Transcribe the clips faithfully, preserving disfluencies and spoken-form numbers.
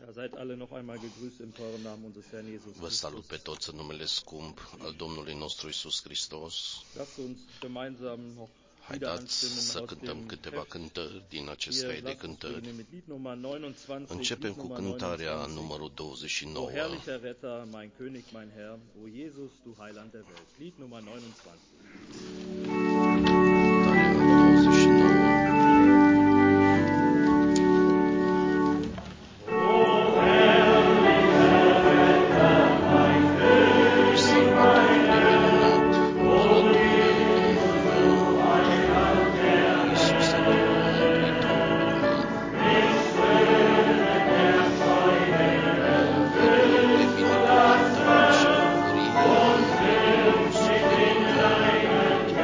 Ja, seid alle noch einmal gegrüßt im teuren Namen unseres Herrn Jesus Vă salut Christus. pe toți în numele scump al Domnului nostru Isus Hristos. Lasst uns gemeinsam noch wieder Haideți anstimmen să aus cântăm dem câteva Heft. cântări din acest Hier, cai de lasst uns cântări. beginnen mit Lied Nummer neunundzwanzig. Începem Lied cu Nummer cântarea neunundzwanzig. numărul douăzeci și O nouă. herrlicher Retter, mein König, mein Herr, o Jesus, du Heiland der Welt. Lied Nummer neunundzwanzig. Cântarea douăzeci și nouă. Thank you.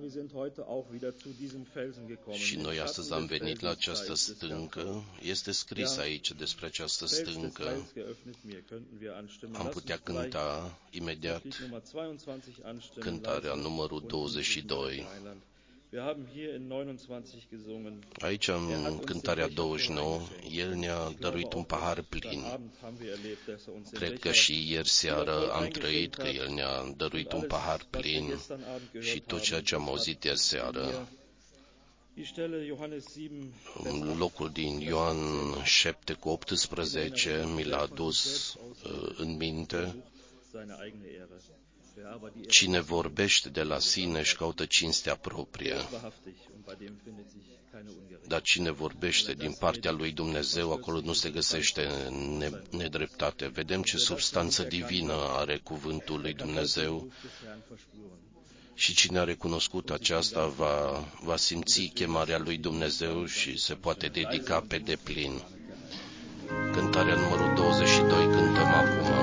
Și noi astăzi am venit la această stâncă. Este scris aici despre această stâncă. Am putea cânta imediat cântarea numărul douăzeci și doi. Aici, în cântarea douăzeci și nouă, El ne-a dăruit un pahar plin. Cred că și ieri seară am trăit că El ne-a dăruit un pahar plin și tot ceea ce am auzit ieri seară, locul din Ioan șapte cu optsprezece mi l-a adus uh, în minte. Cine vorbește de la sine își caută cinstea proprie, dar cine vorbește din partea lui Dumnezeu, acolo nu se găsește nedreptate. Vedem ce substanță divină are cuvântul lui Dumnezeu și cine a recunoscut aceasta va, va simți chemarea lui Dumnezeu și se poate dedica pe deplin. Cântarea numărul douăzeci și doi cântăm acum.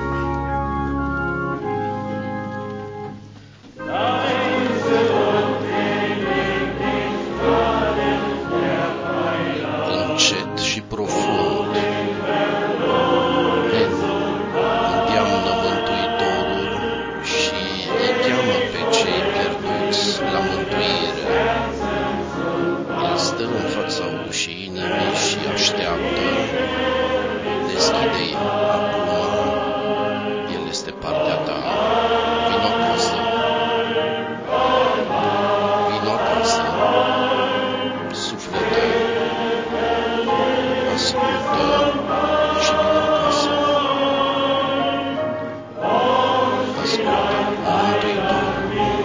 Încet și profund ne îndeamnă Mântuitorul și îi cheamă pe cei pierduți la mântuire. El stă în fața ușii inimii și așteaptă. Deschide-i acum, El este partea ta. Vino acasă. Vino acasă. Suflete, ascultă și vino acasă. Ascultă, Mântuitorul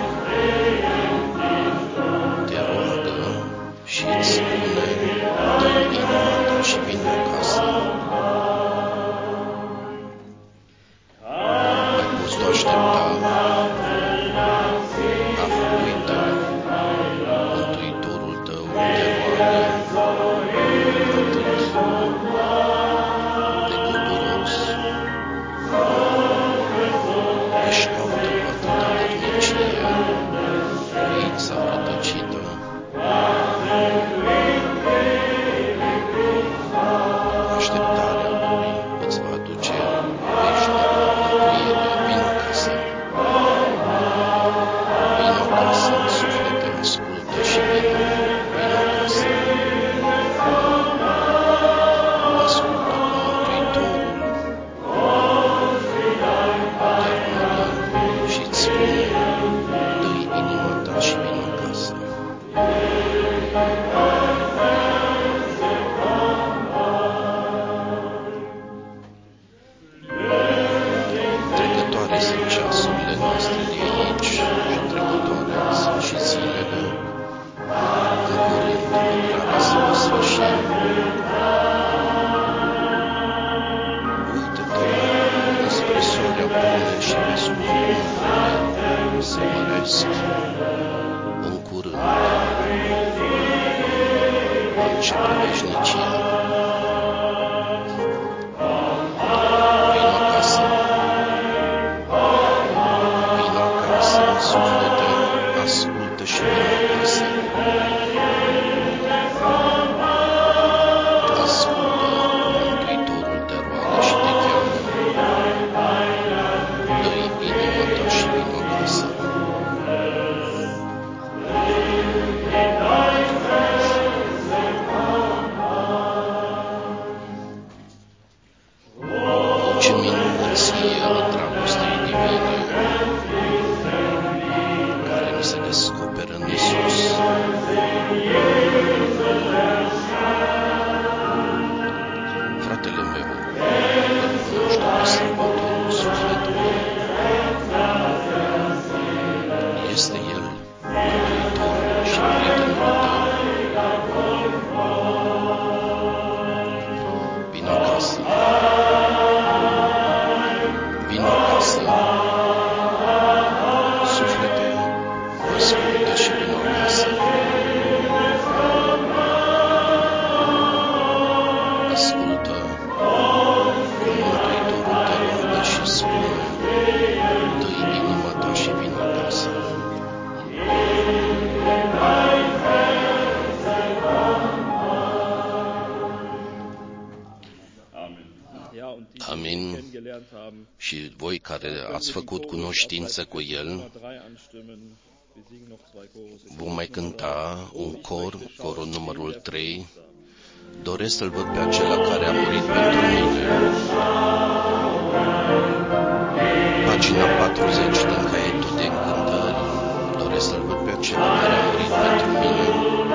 te roagă și îți spune, dă inima ta și vino acasă. Mai poți tu aștepta? Uite, Mântuitorul tău te roagă atât de călduros, își caută cu atâta dărnicie ființa rătăcită. Așteptarea Lui îți va aduce veșnică mântuire. Vino acasă. Vino acasă, suflete, ascultă și vino. Vino acasă. Ascultă cum Mântuitorul te roagă și îți spune, dă-i inima ta și vino acasă. Trecătoare sunt ceasurile noastre de aici și trecătoare sunt și zilele. În curând lucrarea se va sfârși. Uită-te înspre soarea bune și vezi cum lucrurile se măresc. În curând va începe veșnicia. Vino acasă. Vino acasă, suflete, ascultă și vino acasă. Ascultă, Mântuitorul te roagă și te cheamă. Dă-i inima ta și vino acasă. Ce minunăție a dragostei divine care ni se descoperă în Iisus. și voi care ați făcut cunoștință cu el, vom mai cânta un cor, corul numărul trei. Doresc să-l văd pe acela care a murit pentru mine. Pagina patruzeci din caietul de încântări. Doresc să-l văd pe acela care a murit pentru mine.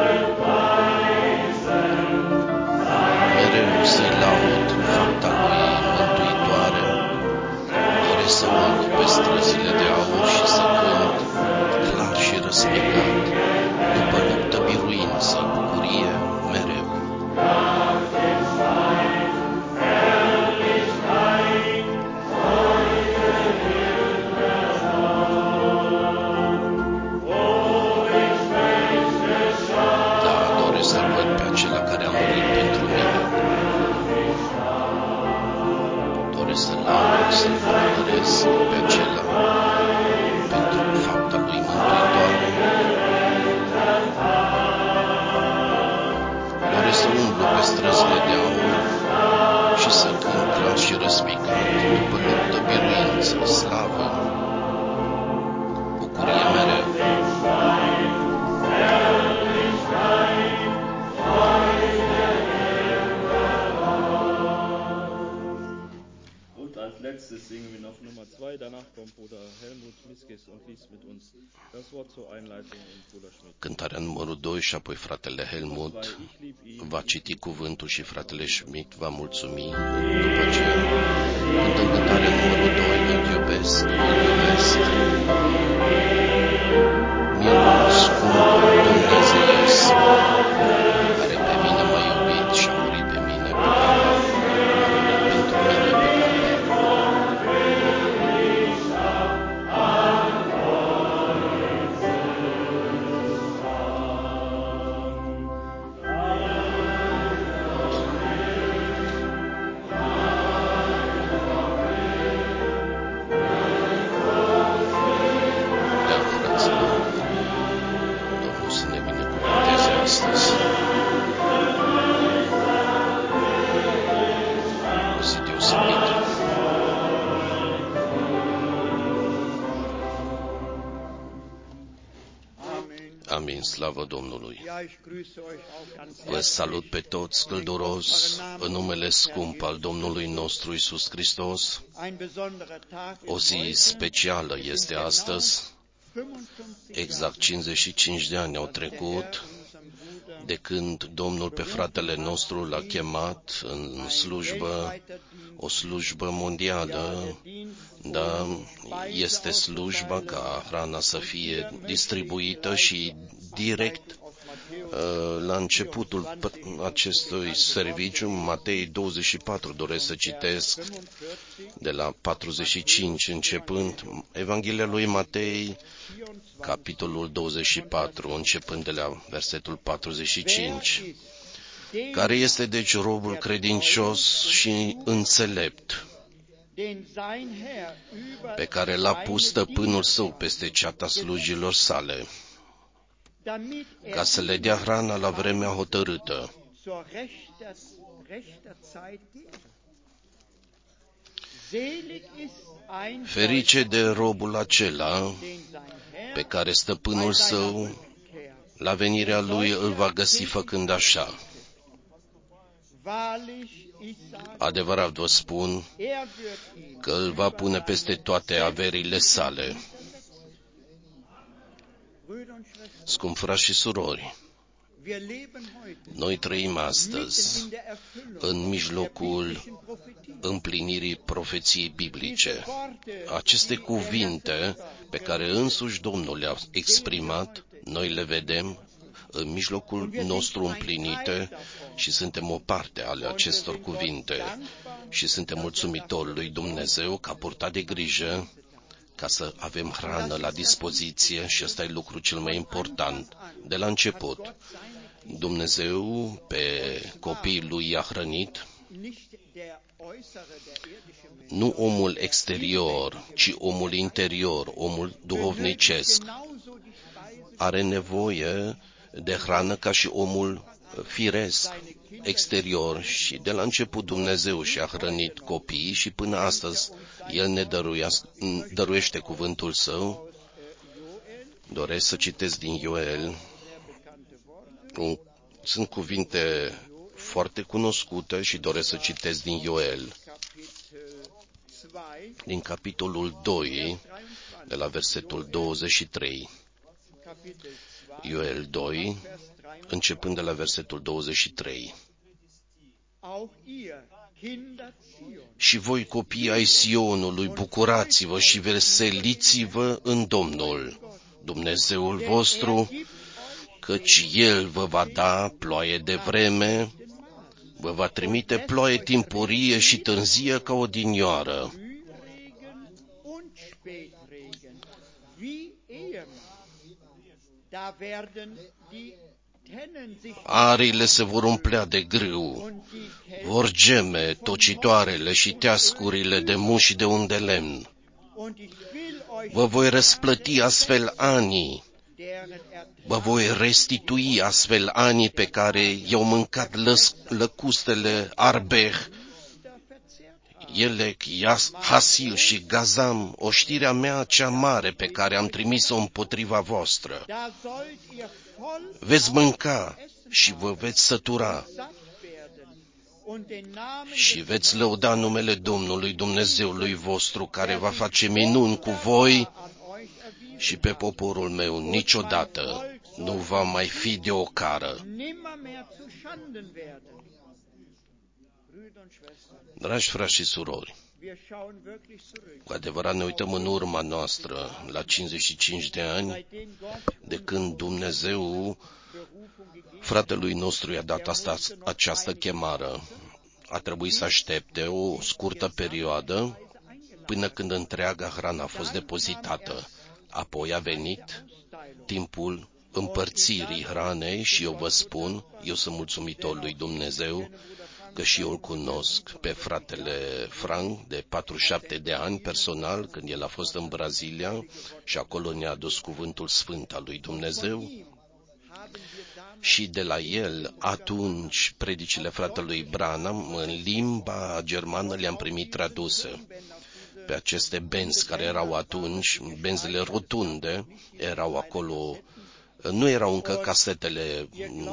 Mereu să-i laud fapta lui mântuitoare. Doresc să urc pe străzile de aur și să cânt clar și răspicat, după luptă, biruință, bucurie mereu. Să laud, să-l cântăresc pe acela pentru fapta lui mântuitoare. Doresc să umblu pe străzile de aur și să cânt clar și răspicat, după luptă, biruință, slavă, bucurie mereu. Letztes singen wir noch Nummer zwei, danach kommt Bruder Helmut Miskes und liest mit uns das Wort zur Einleitung und Bruder Schmidt. Cântarea numărul doi și apoi fratele Helmut va citi cuvântul și fratele Schmidt va mulțumi. După aceea cântăm cântarea numărul doi, îl iubesc, îl iubesc. Mielul scump dumnezeiesc, care pe mine m-a iubit și a murit pe mine pe Calvar, a murit pentru mine pe Calvar. Amin, slavă Domnului! Vă salut pe toți călduros în numele scump al Domnului nostru Iisus Hristos. O zi specială este astăzi. Exact cincizeci și cinci de ani au trecut de când Domnul pe fratele nostru l-a chemat în slujbă, o slujbă mondială, dar este slujba ca hrana să fie distribuită și direct la începutul acestui serviciu, Matei douăzeci și patru, doresc să citesc de la patruzeci și cinci începând, Evanghelia lui Matei, capitolul douăzeci și patru, începând de la versetul patruzeci și cinci. Care este deci robul credincios și înțelept, pe care l-a pus stăpânul său peste ceata slujilor sale, ca să le dea hrana la vremea hotărâtă. Ferice de robul acela pe care stăpânul său la venirea lui îl va găsi făcând așa. Adevărat vă spun că îl va pune peste toate averile sale. Scumpi frați și surori, noi trăim astăzi în mijlocul împlinirii profeției biblice. Aceste cuvinte pe care însuși Domnul le-a exprimat, noi le vedem în mijlocul nostru împlinite și suntem o parte ale acestor cuvinte și suntem mulțumitori lui Dumnezeu că a purtat de grijă ca să avem hrană la dispoziție și ăsta e lucrul cel mai important. De la început, Dumnezeu pe copiii lui i-a hrănit, nu omul exterior, ci omul interior, omul duhovnicesc, are nevoie de hrană ca și omul firesc, exterior, și de la început Dumnezeu și-a hrănit copiii și până astăzi El ne dăruiește cuvântul Său. Doresc să citesc din Ioel. Sunt cuvinte foarte cunoscute și doresc să citesc din Ioel, din capitolul doi, de la versetul douăzeci și trei. Ioel doi, începând de la versetul douăzeci și trei. Și voi, copii ai Sionului, bucurați-vă și veseliți-vă în Domnul, Dumnezeul vostru, căci El vă va da ploaie de vreme, vă va trimite ploaie timpurie și târzie ca odinioară. Arile se vor umplea de grâu, vor geme tocitoarele și teascurile de muș și de un de lemn. Vă voi răsplăti astfel anii, vă voi restitui astfel anii pe care i-au mâncat lăs- lăcustele Arbeh, Elec, Hasil și Gazam, oștirea mea cea mare pe care am trimis-o împotriva voastră. Veți mânca și vă veți sătura și veți lăuda numele Domnului Dumnezeului vostru, care va face minuni cu voi și pe poporul meu niciodată nu va mai fi de ocară. Dragi frați și surori, cu adevărat ne uităm în urma noastră la cincizeci și cinci de ani de când Dumnezeu fratelui nostru i-a dat asta, această chemare. A trebuit să aștepte o scurtă perioadă până când întreaga hrană a fost depozitată. Apoi a venit timpul împărțirii hranei și eu vă spun, eu sunt mulțumitor lui Dumnezeu, că și eu îl cunosc pe fratele Frank de patruzeci și șapte de ani personal, când el a fost în Brazilia și acolo ne-a adus cuvântul sfânt al lui Dumnezeu. Și de la el, atunci, predicile fratelui Branham, în limba germană le-am primit traduse. Pe aceste benzi care erau atunci, benzile rotunde, erau acolo, nu erau încă casetele.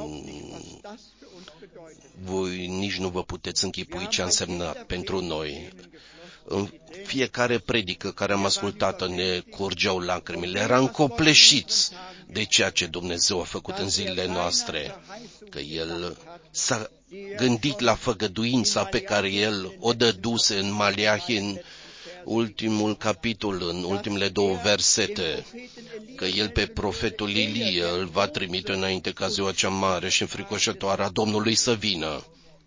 Voi nici nu vă puteți închipui ce a însemnat pentru noi. În fiecare predică care am ascultat-o ne curgeau lacrimile, eram copleșiți de ceea ce Dumnezeu a făcut în zilele noastre, că El s-a gândit la făgăduința pe care El o dăduse în Maleahi, în ultimul capitol, în ultimele două versete, că El pe profetul Ilie îl va trimite înainte ca ziua cea mare și înfricoșătoare a Domnului să vină.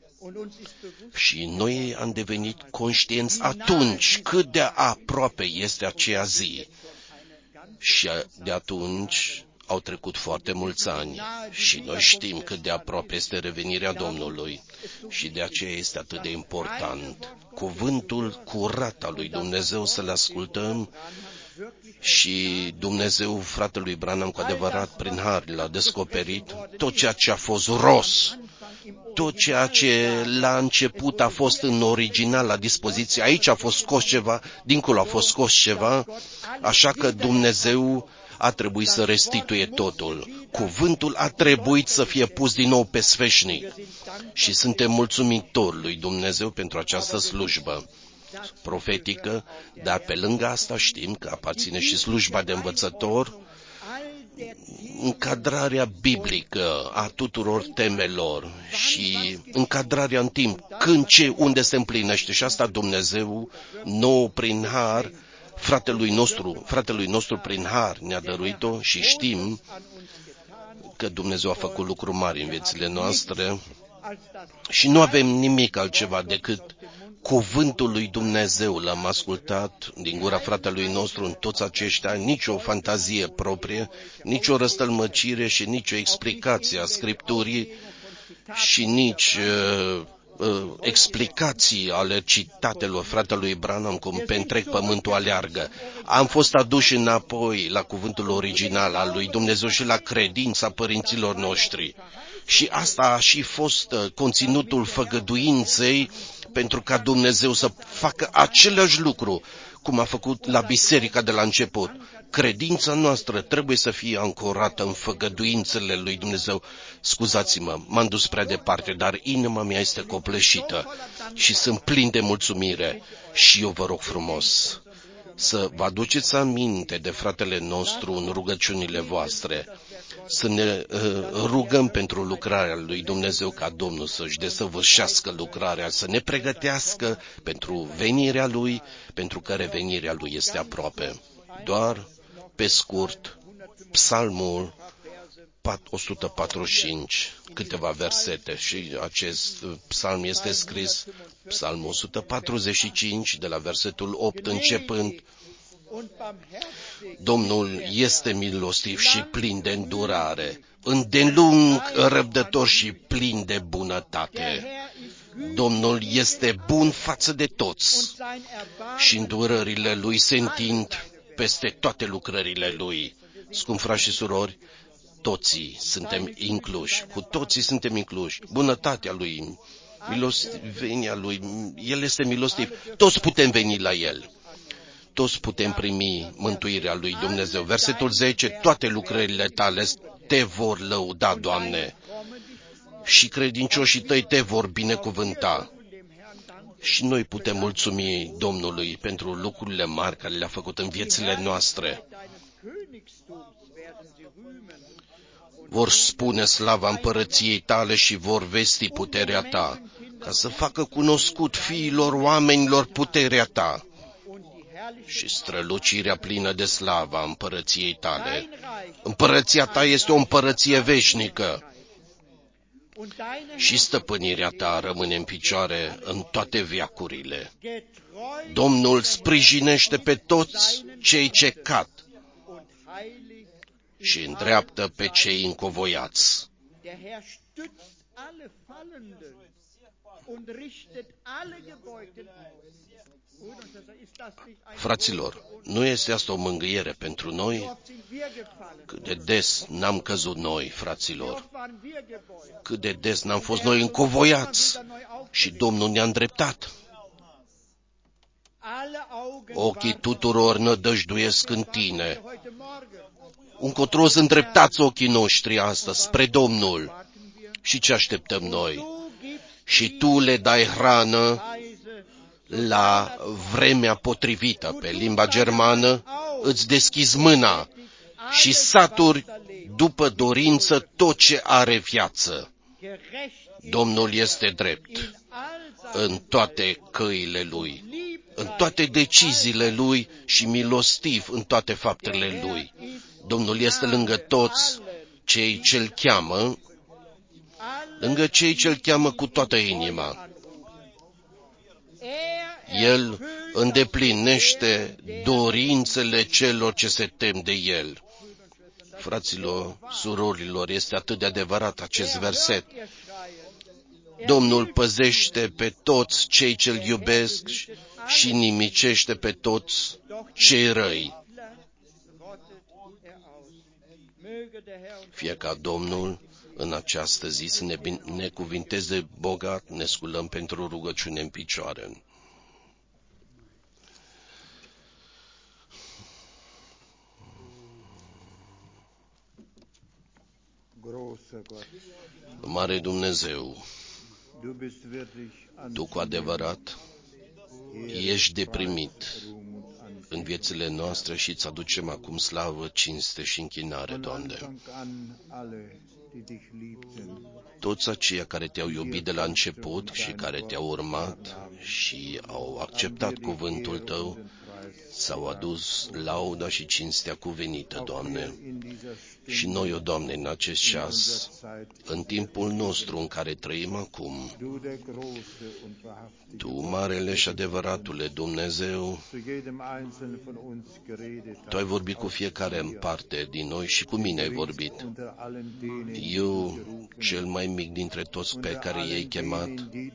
Și noi am devenit conștienți atunci cât de aproape este aceea zi. Și de atunci au trecut foarte mulți ani și noi știm cât de aproape este revenirea Domnului și de aceea este atât de important cuvântul curat al lui Dumnezeu să-l ascultăm. Și Dumnezeu fratelui Branham cu adevărat prin har l-a descoperit tot ceea ce a fost ros, tot ceea ce la început a fost în original la dispoziție. Aici a fost scos ceva, dincolo a fost scos ceva, așa că Dumnezeu a trebuit să restituie totul. Cuvântul a trebuit să fie pus din nou pe sfeșnic și suntem mulțumitori lui Dumnezeu pentru această slujbă profetică, dar pe lângă asta știm că aparține și slujba de învățător, încadrarea biblică a tuturor temelor și încadrarea în timp, când, ce, unde se împlinește. Și asta Dumnezeu nou prin har, fratelui nostru, fratelui nostru prin har ne-a dăruit-o și știm că Dumnezeu a făcut lucruri mari în viețile noastre și nu avem nimic altceva decât cuvântul lui Dumnezeu. L-am ascultat din gura fratelui nostru în toți acești ani, nici o fantazie proprie, nici o răstălmăcire și nici o explicație a Scripturii și nici uh, uh, explicații ale citatelor fratelui Branham cum pe întreg pământul aleargă. Am fost aduși înapoi la cuvântul original al lui Dumnezeu și la credința părinților noștri. Și asta a și fost uh, conținutul făgăduinței pentru ca Dumnezeu să facă același lucru cum a făcut la biserica de la început. Credința noastră trebuie să fie ancorată în făgăduințele lui Dumnezeu. Scuzați-mă, m-am dus prea departe, dar inima mea este copleșită și sunt plin de mulțumire. Și eu vă rog frumos să vă aduceți aminte de fratele nostru în rugăciunile voastre, să ne uh, rugăm pentru lucrarea lui Dumnezeu ca Domnul să-și desăvârșească lucrarea, să ne pregătească pentru venirea Lui, pentru că revenirea Lui este aproape. Doar pe scurt, Psalmul o sută patruzeci și cinci, câteva versete, și acest psalm este scris, Psalmul o sută patruzeci și cinci, de la versetul opt începând: Domnul este milostiv și plin de îndurare, îndelung răbdător și plin de bunătate. Domnul este bun față de toți și îndurările Lui se întind peste toate lucrările Lui. Scumpi frați și surori, toții suntem incluși, cu toții suntem incluși. Bunătatea Lui, milostivenia Lui, El este milostiv. Toți putem veni la El. Toți putem primi mântuirea lui Dumnezeu. Versetul zece, toate lucrările tale te vor lăuda, Doamne, și credincioșii tăi te vor binecuvânta. Și noi putem mulțumi Domnului pentru lucrurile mari care le-a făcut în viețile noastre. Vor spune slava împărăției tale și vor vesti puterea ta, ca să facă cunoscut fiilor oamenilor puterea ta și strălucirea plină de slava a împărăției tale. Împărăția ta este o împărăție veșnică și stăpânirea ta rămâne în picioare în toate veacurile. Domnul sprijinește pe toți cei ce cad și îndreaptă pe cei încovoiați. Fraților, nu este asta o mângâiere pentru noi? Cât de des n-am căzut noi, fraților? Cât de des n-am fost noi încovoiați și Domnul ne-a îndreptat? Ochii tuturor nădăjduiesc în tine. Încotro să îndreptați ochii noștri astăzi spre Domnul. Și ce așteptăm noi? Și tu le dai hrană la vremea potrivită. Pe limba germană îți deschizi mâna și saturi după dorință tot ce are viață. Domnul este drept în toate căile Lui, în toate deciziile Lui și milostiv în toate faptele Lui. Domnul este lângă toți cei ce-L cheamă, lângă cei ce-L cheamă cu toată inima. El îndeplinește dorințele celor ce se tem de El. Fraților, surorilor, este atât de adevărat acest verset. Domnul păzește pe toți cei ce-L iubesc și nimicește pe toți cei răi. Fie ca Domnul în această zi să ne binecuvinteze bogat, ne sculăm pentru rugăciune în picioare. Mare Dumnezeu, Tu cu adevărat ești deprimit în viețile noastre și îți aducem acum slavă, cinste și închinare, Doamne. Toți aceia care Te-au iubit de la început și care Te-au urmat și au acceptat cuvântul Tău, s-au adus lauda și cinstea cuvenită, Doamne. Și noi, o Doamne, în acest ceas, în timpul nostru în care trăim acum, Tu, marele și adevăratule Dumnezeu, Tu ai vorbit cu fiecare în parte din noi și cu mine ai vorbit. Eu cel mai mic dintre toți pe care i-ai chemat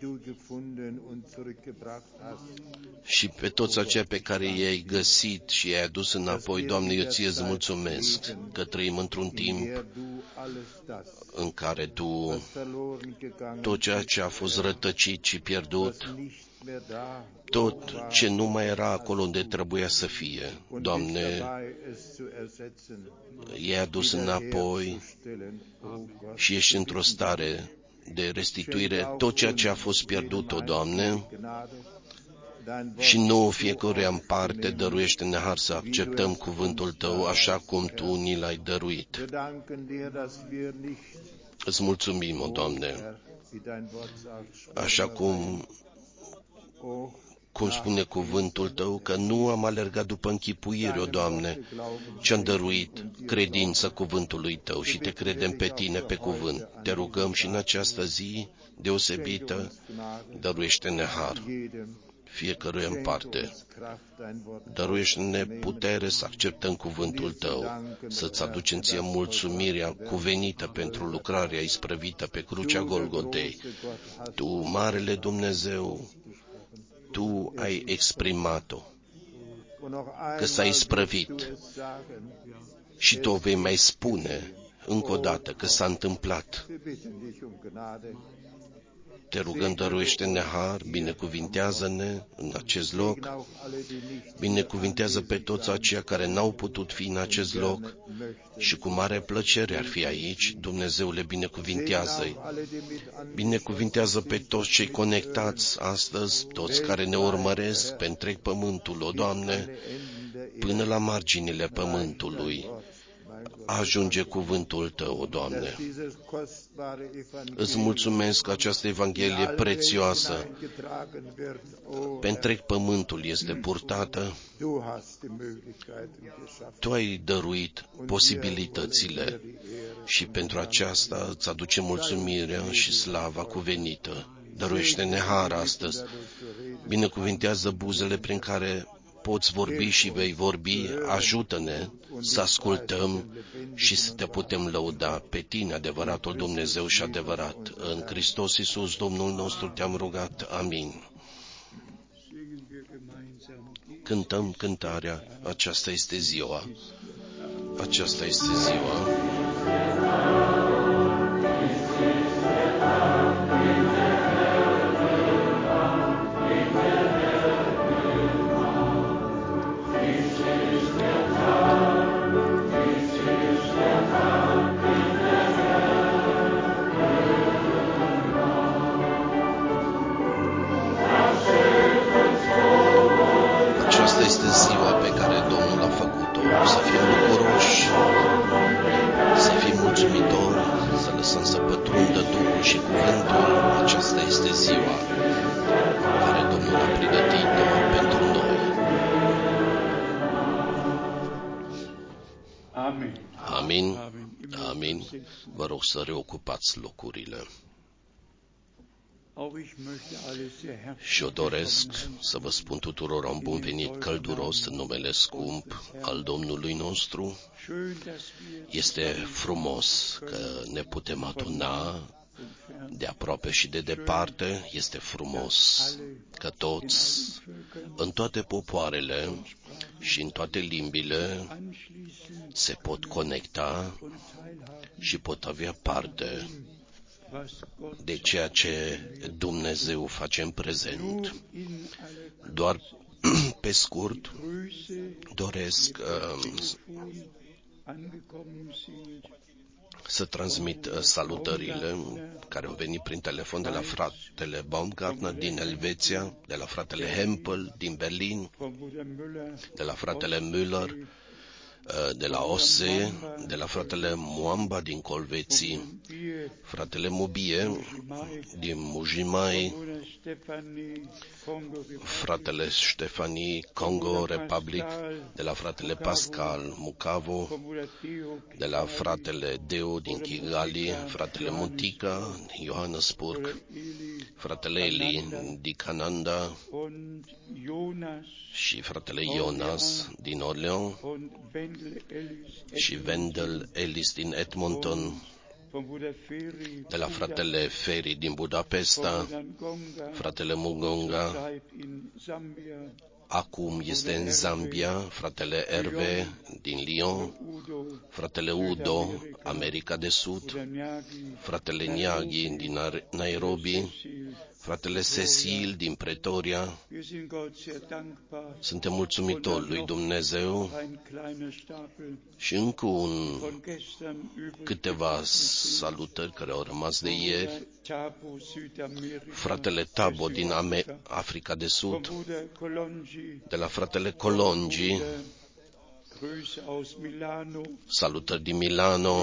și pe toți aceia pe care i-ai găsit și i-ai adus înapoi. Doamne, eu ție îți mulțumesc că trăim într-un timp în care Tu tot ceea ce a fost rătăcit și pierdut, tot ce nu mai era acolo unde trebuia să fie, Doamne, i-ai adus înapoi și ești într-o stare de restituire tot ceea ce a fost pierdut, o Doamne, și nouă fiecăruia în parte dăruiește-ne har să acceptăm cuvântul Tău așa cum Tu ni l-ai dăruit. Îți mulțumim, o Doamne, așa cum cum spune cuvântul Tău, că nu am alergat după închipuiri, o Doamne, ci am dăruit credință cuvântului Tău și Te credem pe Tine, pe cuvânt. Te rugăm și în această zi deosebită, dăruiește-ne har fiecăruia în parte. Dăruiește-ne putere să acceptăm cuvântul Tău, să-ți aducem ție mulțumirea cuvenită pentru lucrarea isprăvită pe crucea Golgotei. Tu, Marele Dumnezeu, Tu ai exprimat-o, că s-a isprăvit și Tu o vei mai spune încă o dată că s-a întâmplat. Te rugăm, dăruiește-ne har, binecuvintează-ne în acest loc, binecuvintează pe toți aceia care n-au putut fi în acest loc și cu mare plăcere ar fi aici. Dumnezeule, binecuvintează-i, binecuvintează pe toți cei conectați astăzi, toți care ne urmăresc pe întreg pământul, o Doamne, până la marginile pământului. Ajunge cuvântul Tău, o Doamne. Îți mulțumesc că această Evanghelie prețioasă pe întreg pământul este purtată. Tu ai dăruit posibilitățile și pentru aceasta îți aduce mulțumirea și slava cuvenită. Dăruiește-ne har astăzi. Binecuvintează buzele prin care poți vorbi și vei vorbi, ajută-ne să ascultăm și să Te putem lăuda pe Tine, adevăratul Dumnezeu și adevărat. În Hristos Iisus, Domnul nostru, Te-am rugat. Amin. Cântăm cântarea, aceasta este ziua, aceasta este ziua. Este ziua pe care Domnul a făcut-o. Să fim bucuroși, să fim mulțumitori, să lăsăm să pătrundă Duhul și cuvântul. Aceasta este ziua care Domnul a pregătit-o pentru noi. Amin. Amin. Amin. Vă rog să reocupați locurile. Și eu doresc să vă spun tuturor un bun venit călduros în numele scump al Domnului nostru. Este frumos că ne putem aduna de aproape și de departe. Este frumos că toți, în toate popoarele și în toate limbile, se pot conecta și pot avea parte de ceea ce Dumnezeu face în prezent. Doar pe scurt doresc uh, să transmit uh, salutările care au venit prin telefon de la fratele Baumgartner din Elveția, de la fratele Hempel din Berlin, de la fratele Müller de la Ose, de la fratele Muamba din Colveții, fratele Mubie din Mujimai, fratele Ștefanii, Congo Republic, de la fratele Pascal Mukavo, de la fratele Deo din Kigali, fratele Mutika, Johannesburg, fratele Eli din Canada și fratele Jonas din Orleans și Wendell Ellis din Edmonton de la fratele Feri din Budapesta, fratele Mugonga, acum este în Zambia, fratele Hervé din Lyon, fratele Udo, America de Sud, fratele Nyagi din Nairobi, fratele Cecil din Pretoria. Suntem mulțumitori lui Dumnezeu și încă un câteva salutări care au rămas de ieri. Fratele Tabo din Africa de Sud, de la fratele Colongi, salutări din Milano,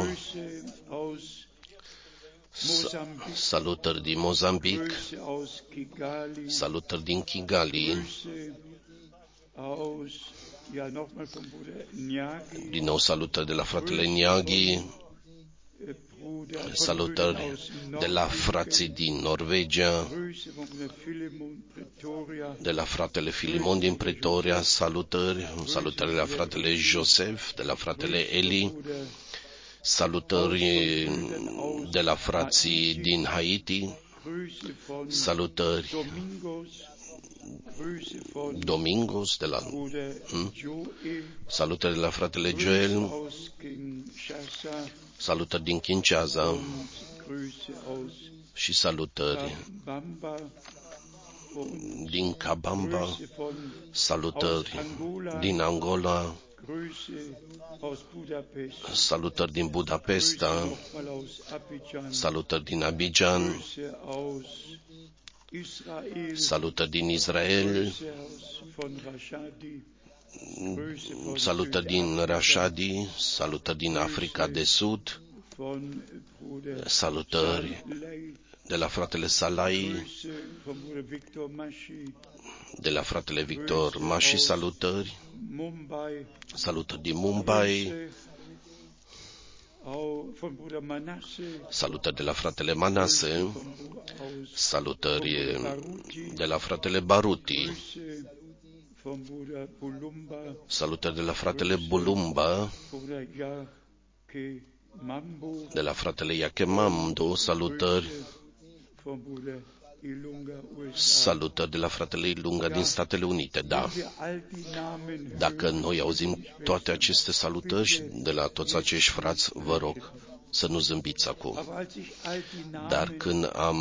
salutări din Mozambic, salutări din Kigali, din nou salutări de la fratele Nyagi, salutări de la frații din Norvegia, de la fratele Filimon din Pretoria, salutări, salutări de la fratele Joseph, de la fratele Eli, salutări de la frații din Haiti, salutări Domingos de la hmm? salutări de la fratele Joel, salutări din Kinshasa și salutări din Kabamba, salutări din Angola, salutări din Budapesta, salutări din Abidjan, salutări din Israel, salutări din Rashadi, salutări din Africa de Sud, salutări de la fratele Salai, de la fratele Victor Mashi, salutări, salutări din Mumbai, salutări de la fratele Manase, salutări de la fratele Baruti, salutări de la fratele Bulumba, de la fratele Yakemamdo, salutări, salutări de la fratele Ilunga din Statele Unite. Da, dacă noi auzim toate aceste salutări de la toți acești frați, vă rog să nu zâmbiți acum. Dar când am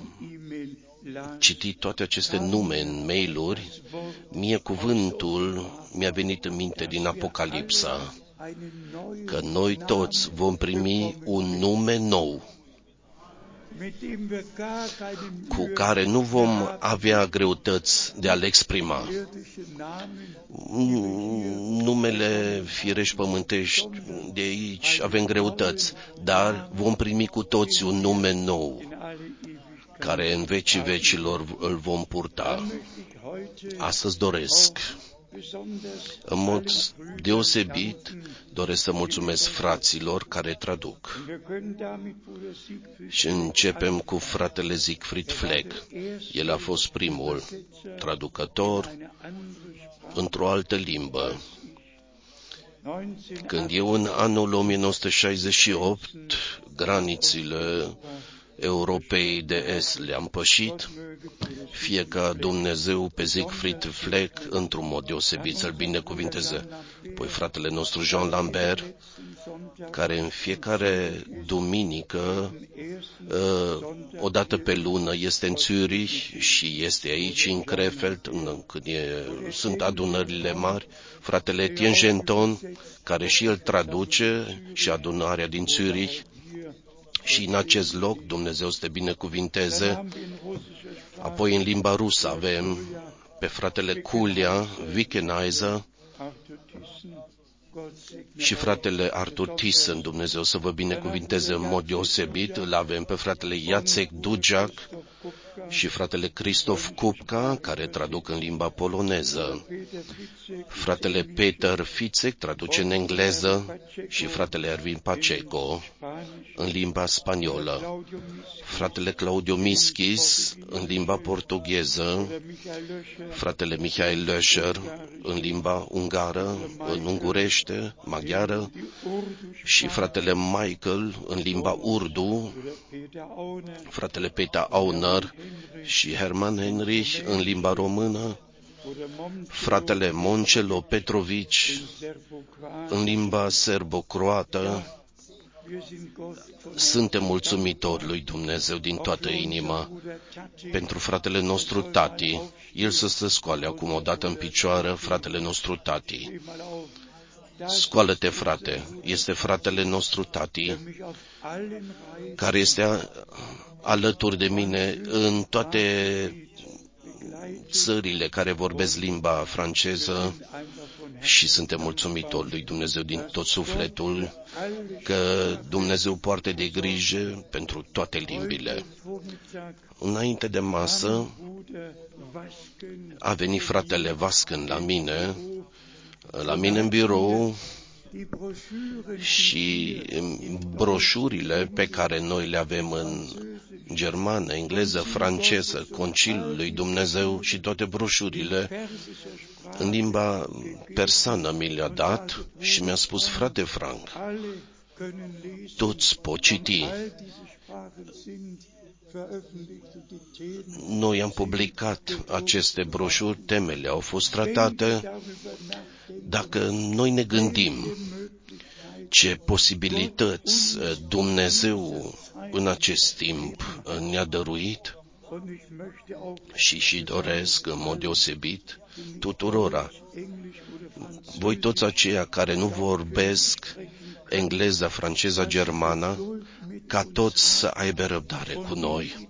citit toate aceste nume în mail-uri, mie cuvântul mi-a venit în minte din Apocalipsa, că noi toți vom primi un nume nou, cu care nu vom avea greutăți de a-l exprima. Numele firești pământești de aici avem greutăți, dar vom primi cu toți un nume nou, care în vecii vecilor îl vom purta. Astăzi doresc, în mod deosebit, doresc să mulțumesc fraților care traduc. Și începem cu fratele Siegfried Fleck. El a fost primul traducător într-o altă limbă. Când eu în anul o mie nouă sute șaizeci și opt granițele Europei de Est le-am pășit, fie ca Dumnezeu pe Siegfried Fleck într-un mod deosebit să-l binecuvinteze. Păi fratele nostru Jean Lambert, care în fiecare duminică, o dată pe lună, este în Zürich și este aici în Krefeld, când e, sunt adunările mari. Fratele Etienne Genton, care și el traduce, și adunarea din Zürich. Și în acest loc Dumnezeu să te binecuvinteze. Apoi în limba rusă avem pe fratele Kulia, Wickenheiser și fratele Artur Thyssen. Dumnezeu să vă binecuvinteze în mod deosebit. Îl avem pe fratele Jacek Dudziak și fratele Christoph Kupka, care traduc în limba poloneză. Fratele Peter Fitzek traduce în engleză și fratele Erwin Paceco în limba spaniolă, fratele Claudio Mischis în limba portugheză, fratele Michael Löscher în limba ungară, în ungurește, maghiară și fratele Michael în limba urdu, fratele Peter Auner și Herman Henrich în limba română, fratele Moncelo Petrovici în limba serbo-croată. Suntem mulțumitori lui Dumnezeu din toată inima pentru fratele nostru Tati. El să se scoale acum odată în picioară, fratele nostru Tati. Scoală-te, frate, este fratele nostru Tati, care este alături de mine în toate țările care vorbesc limba franceză și suntem mulțumitori lui Dumnezeu din tot sufletul că Dumnezeu poartă de grijă pentru toate limbile. Înainte de masă a venit fratele Vasken la mine, la mine în birou, și broșurile pe care noi le avem în germană, engleză, franceză, Conciliul lui Dumnezeu și toate broșurile în limba persană mi le-a dat și mi-a spus: frate Frank, toți pot citi. Noi am publicat aceste broșuri, temele au fost tratate. Dacă noi ne gândim ce posibilități Dumnezeu în acest timp ne-a dăruit, și și doresc în mod deosebit tuturora, voi toți aceia care nu vorbesc engleza, franceza, germană, ca toți să aibă răbdare cu noi.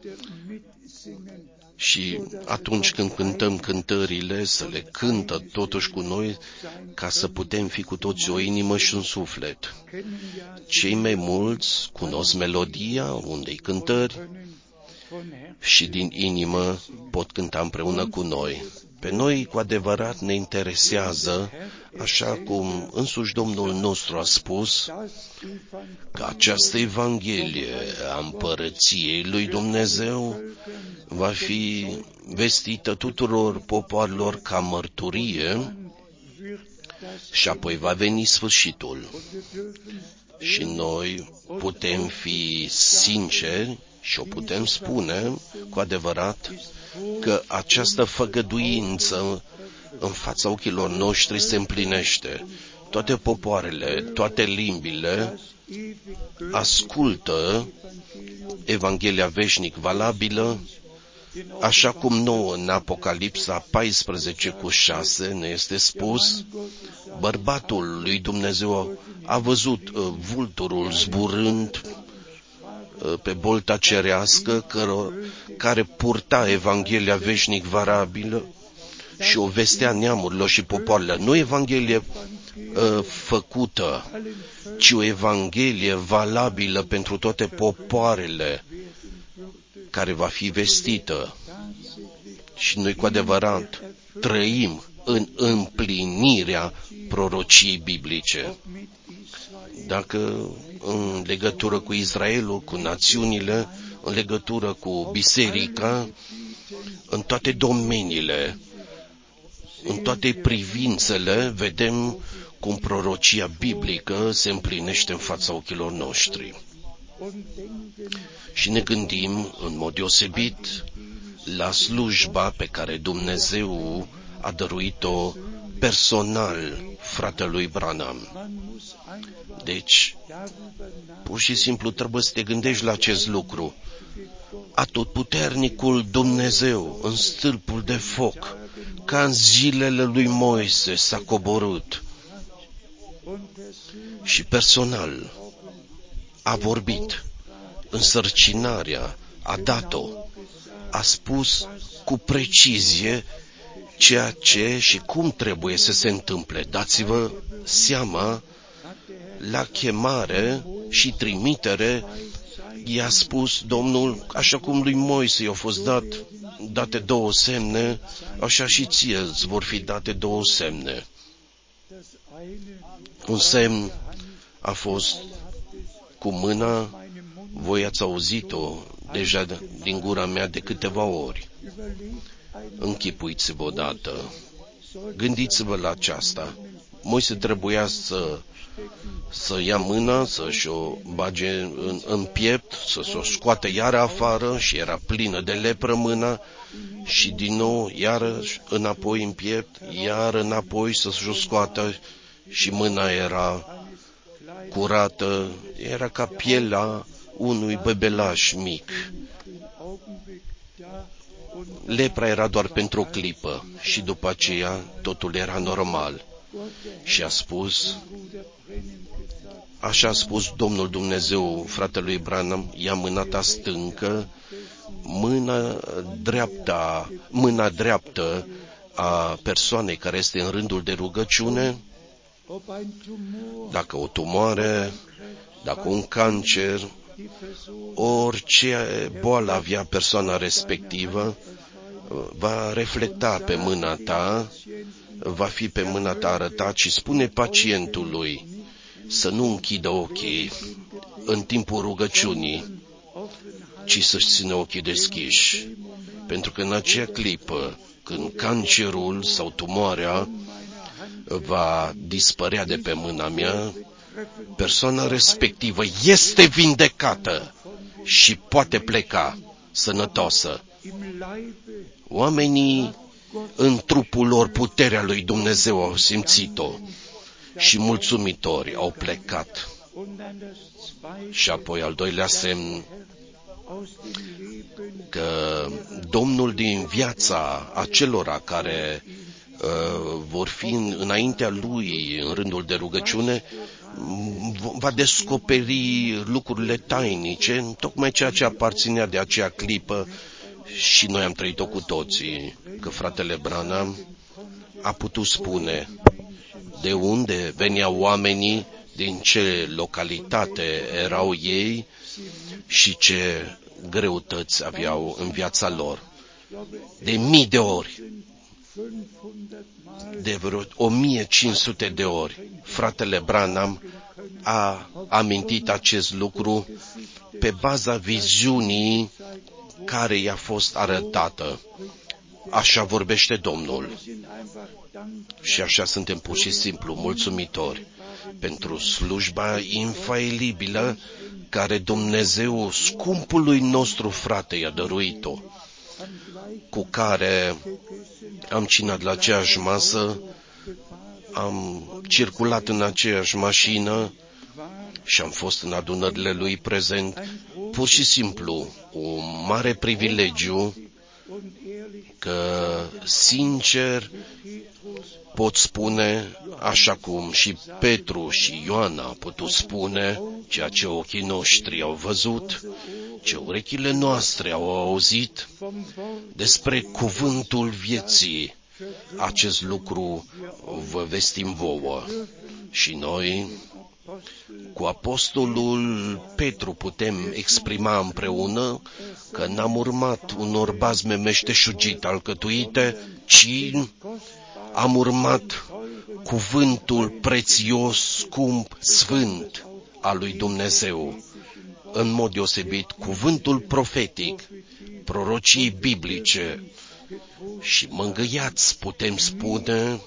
Și atunci când cântăm cântările, să le cântă totuși cu noi, ca să putem fi cu toți o inimă și un suflet. Cei mai mulți cunosc melodia unei cântări și din inimă pot cânta împreună cu noi. Pe noi cu adevărat ne interesează, așa cum însuși Domnul nostru a spus, că această Evanghelie a împărăției lui Dumnezeu va fi vestită tuturor popoarelor ca mărturie și apoi va veni sfârșitul. Și noi putem fi sinceri și o putem spune cu adevărat că această făgăduință în fața ochilor noștri se împlinește. Toate popoarele, toate limbile ascultă Evanghelia veșnic valabilă, așa cum nouă în Apocalipsa paisprezece cu șase ne este spus: bărbatul lui Dumnezeu a văzut uh, vulturul zburând uh, pe bolta cerească căro, care purta Evanghelia veșnic valabilă și o vestea neamurilor și popoarelor. Nu Evanghelie uh, făcută, ci o Evanghelie valabilă pentru toate popoarele, care va fi vestită. Și noi cu adevărat trăim în împlinirea prorociei biblice. Dacă în legătură cu Israelul, cu națiunile, în legătură cu biserica, în toate domeniile, în toate privințele, vedem cum prorocia biblică se împlinește în fața ochilor noștri. Și ne gândim în mod deosebit la slujba pe care Dumnezeu a dăruit-o personal fratelui Branham. Deci, pur și simplu trebuie să te gândești la acest lucru. Atotputernicul Dumnezeu în stâlpul de foc, ca în zilele lui Moise, s-a coborât și personal a vorbit, însărcinarea a dat-o, a spus cu precizie ceea ce și cum trebuie să se întâmple. Dați-vă seama, la chemare și trimitere i-a spus Domnul, așa cum lui Moise i-au fost dat, date două semne, așa și ție îți vor fi date două semne. Un semn a fost cu mâna Voi ați auzit-o deja din gura mea de câteva ori. Închipuiți-vă odată. Gândiți-vă la aceasta. Moise trebuia să, să ia mâna, să-și o bage în, în piept, să o scoată iară afară și era plină de lepră mâna și din nou iară înapoi în piept, iar înapoi să-și o scoată și mâna era curată, era ca pielea unui bebelaș mic. Lepra era doar pentru o clipă și după aceea totul era normal. Și a spus, așa a spus Domnul Dumnezeu fratelui Branham, ia mâna ta stâncă, mâna dreapta, mâna dreaptă a persoanei care este în rândul de rugăciune, dacă o tumoare, dacă un cancer, orice boală avea persoana respectivă, va reflecta pe mâna ta, va fi pe mâna ta arătat și spune pacientului să nu închidă ochii în timpul rugăciunii, ci să-și țină ochii deschiși. Pentru că în acea clipă, când cancerul sau tumoarea va dispărea de pe mâna mea, persoana respectivă este vindecată și poate pleca sănătoasă. Oamenii în trupul lor puterea lui Dumnezeu au simțit-o și mulțumitori au plecat. Și apoi al doilea semn, că Domnul din viața acelora care uh, vor fi în, înaintea Lui în rândul de rugăciune, va descoperi lucrurile tainice, tocmai ceea ce aparținea de acea clipă și noi am trăit-o cu toții, că fratele Branham a putut spune de unde veneau oamenii, din ce localitate erau ei și ce greutăți aveau în viața lor. De mii de ori, de vreo o mie cinci sute de ori, fratele Branham a amintit acest lucru pe baza viziunii care i-a fost arătată. Așa vorbește Domnul. Și așa suntem pur și simplu mulțumitori pentru slujba infailibilă care Dumnezeu, scumpului nostru frate, i-a dăruit-o, cu care am cinat la aceeași masă, am circulat în aceeași mașină și am fost în adunările lui prezent. Pur și simplu, un mare privilegiu că, sincer, pot spune, așa cum și Petru și Ioana au putut spune, ceea ce ochii noștri au văzut, ce urechile noastre au auzit despre cuvântul vieții. Acest lucru vă vestim vouă. Și noi, cu apostolul Petru, putem exprima împreună că n-am urmat unor bazme meșteșugite alcătuite, ci am urmat cuvântul prețios, scump, sfânt al lui Dumnezeu, în mod deosebit cuvântul profetic, prorocii biblice. Și mângâiați, putem spune,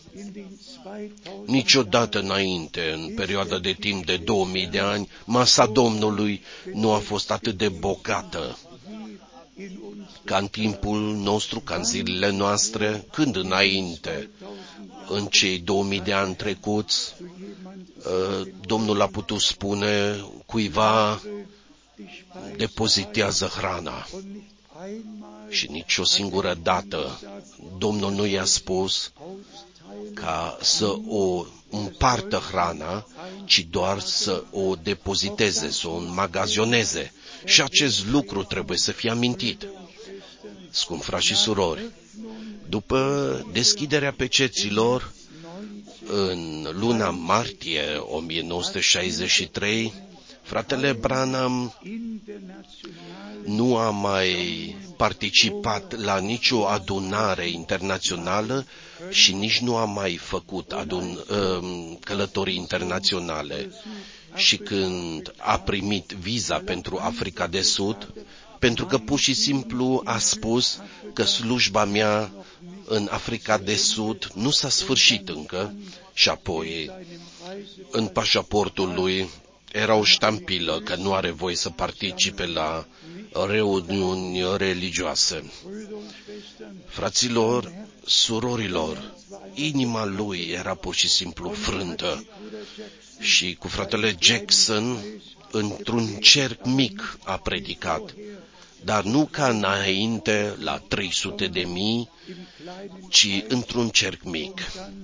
niciodată înainte, în perioada de timp de două mii de ani, masa Domnului nu a fost atât de bogată ca în timpul nostru, ca în zilele noastre, când înainte, în cei două mii de ani trecuți, Domnul a putut spune cuiva, depozitează hrana. Și nici o singură dată Domnul nu i-a spus ca să o împartă hrana, ci doar să o depoziteze, să o înmagazioneze. Și acest lucru trebuie să fie amintit. Scump frați și surori, după deschiderea peceților în luna martie o mie nouă sute șaizeci și trei, Fratele Branham nu a mai participat la nicio adunare internațională și nici nu a mai făcut adun, călătorii internaționale. Și când a primit viza pentru Africa de Sud, pentru că pur și simplu a spus că slujba mea în Africa de Sud nu s-a sfârșit încă, și apoi în pașaportul lui era o ștampilă că nu are voie să participe la reuniuni religioase. Fraților, surorilor, inima lui era pur și simplu frântă și cu fratele Jackson într-un cerc mic a predicat, dar nu ca înainte la trei sute de mii, ci într-un cerc mic.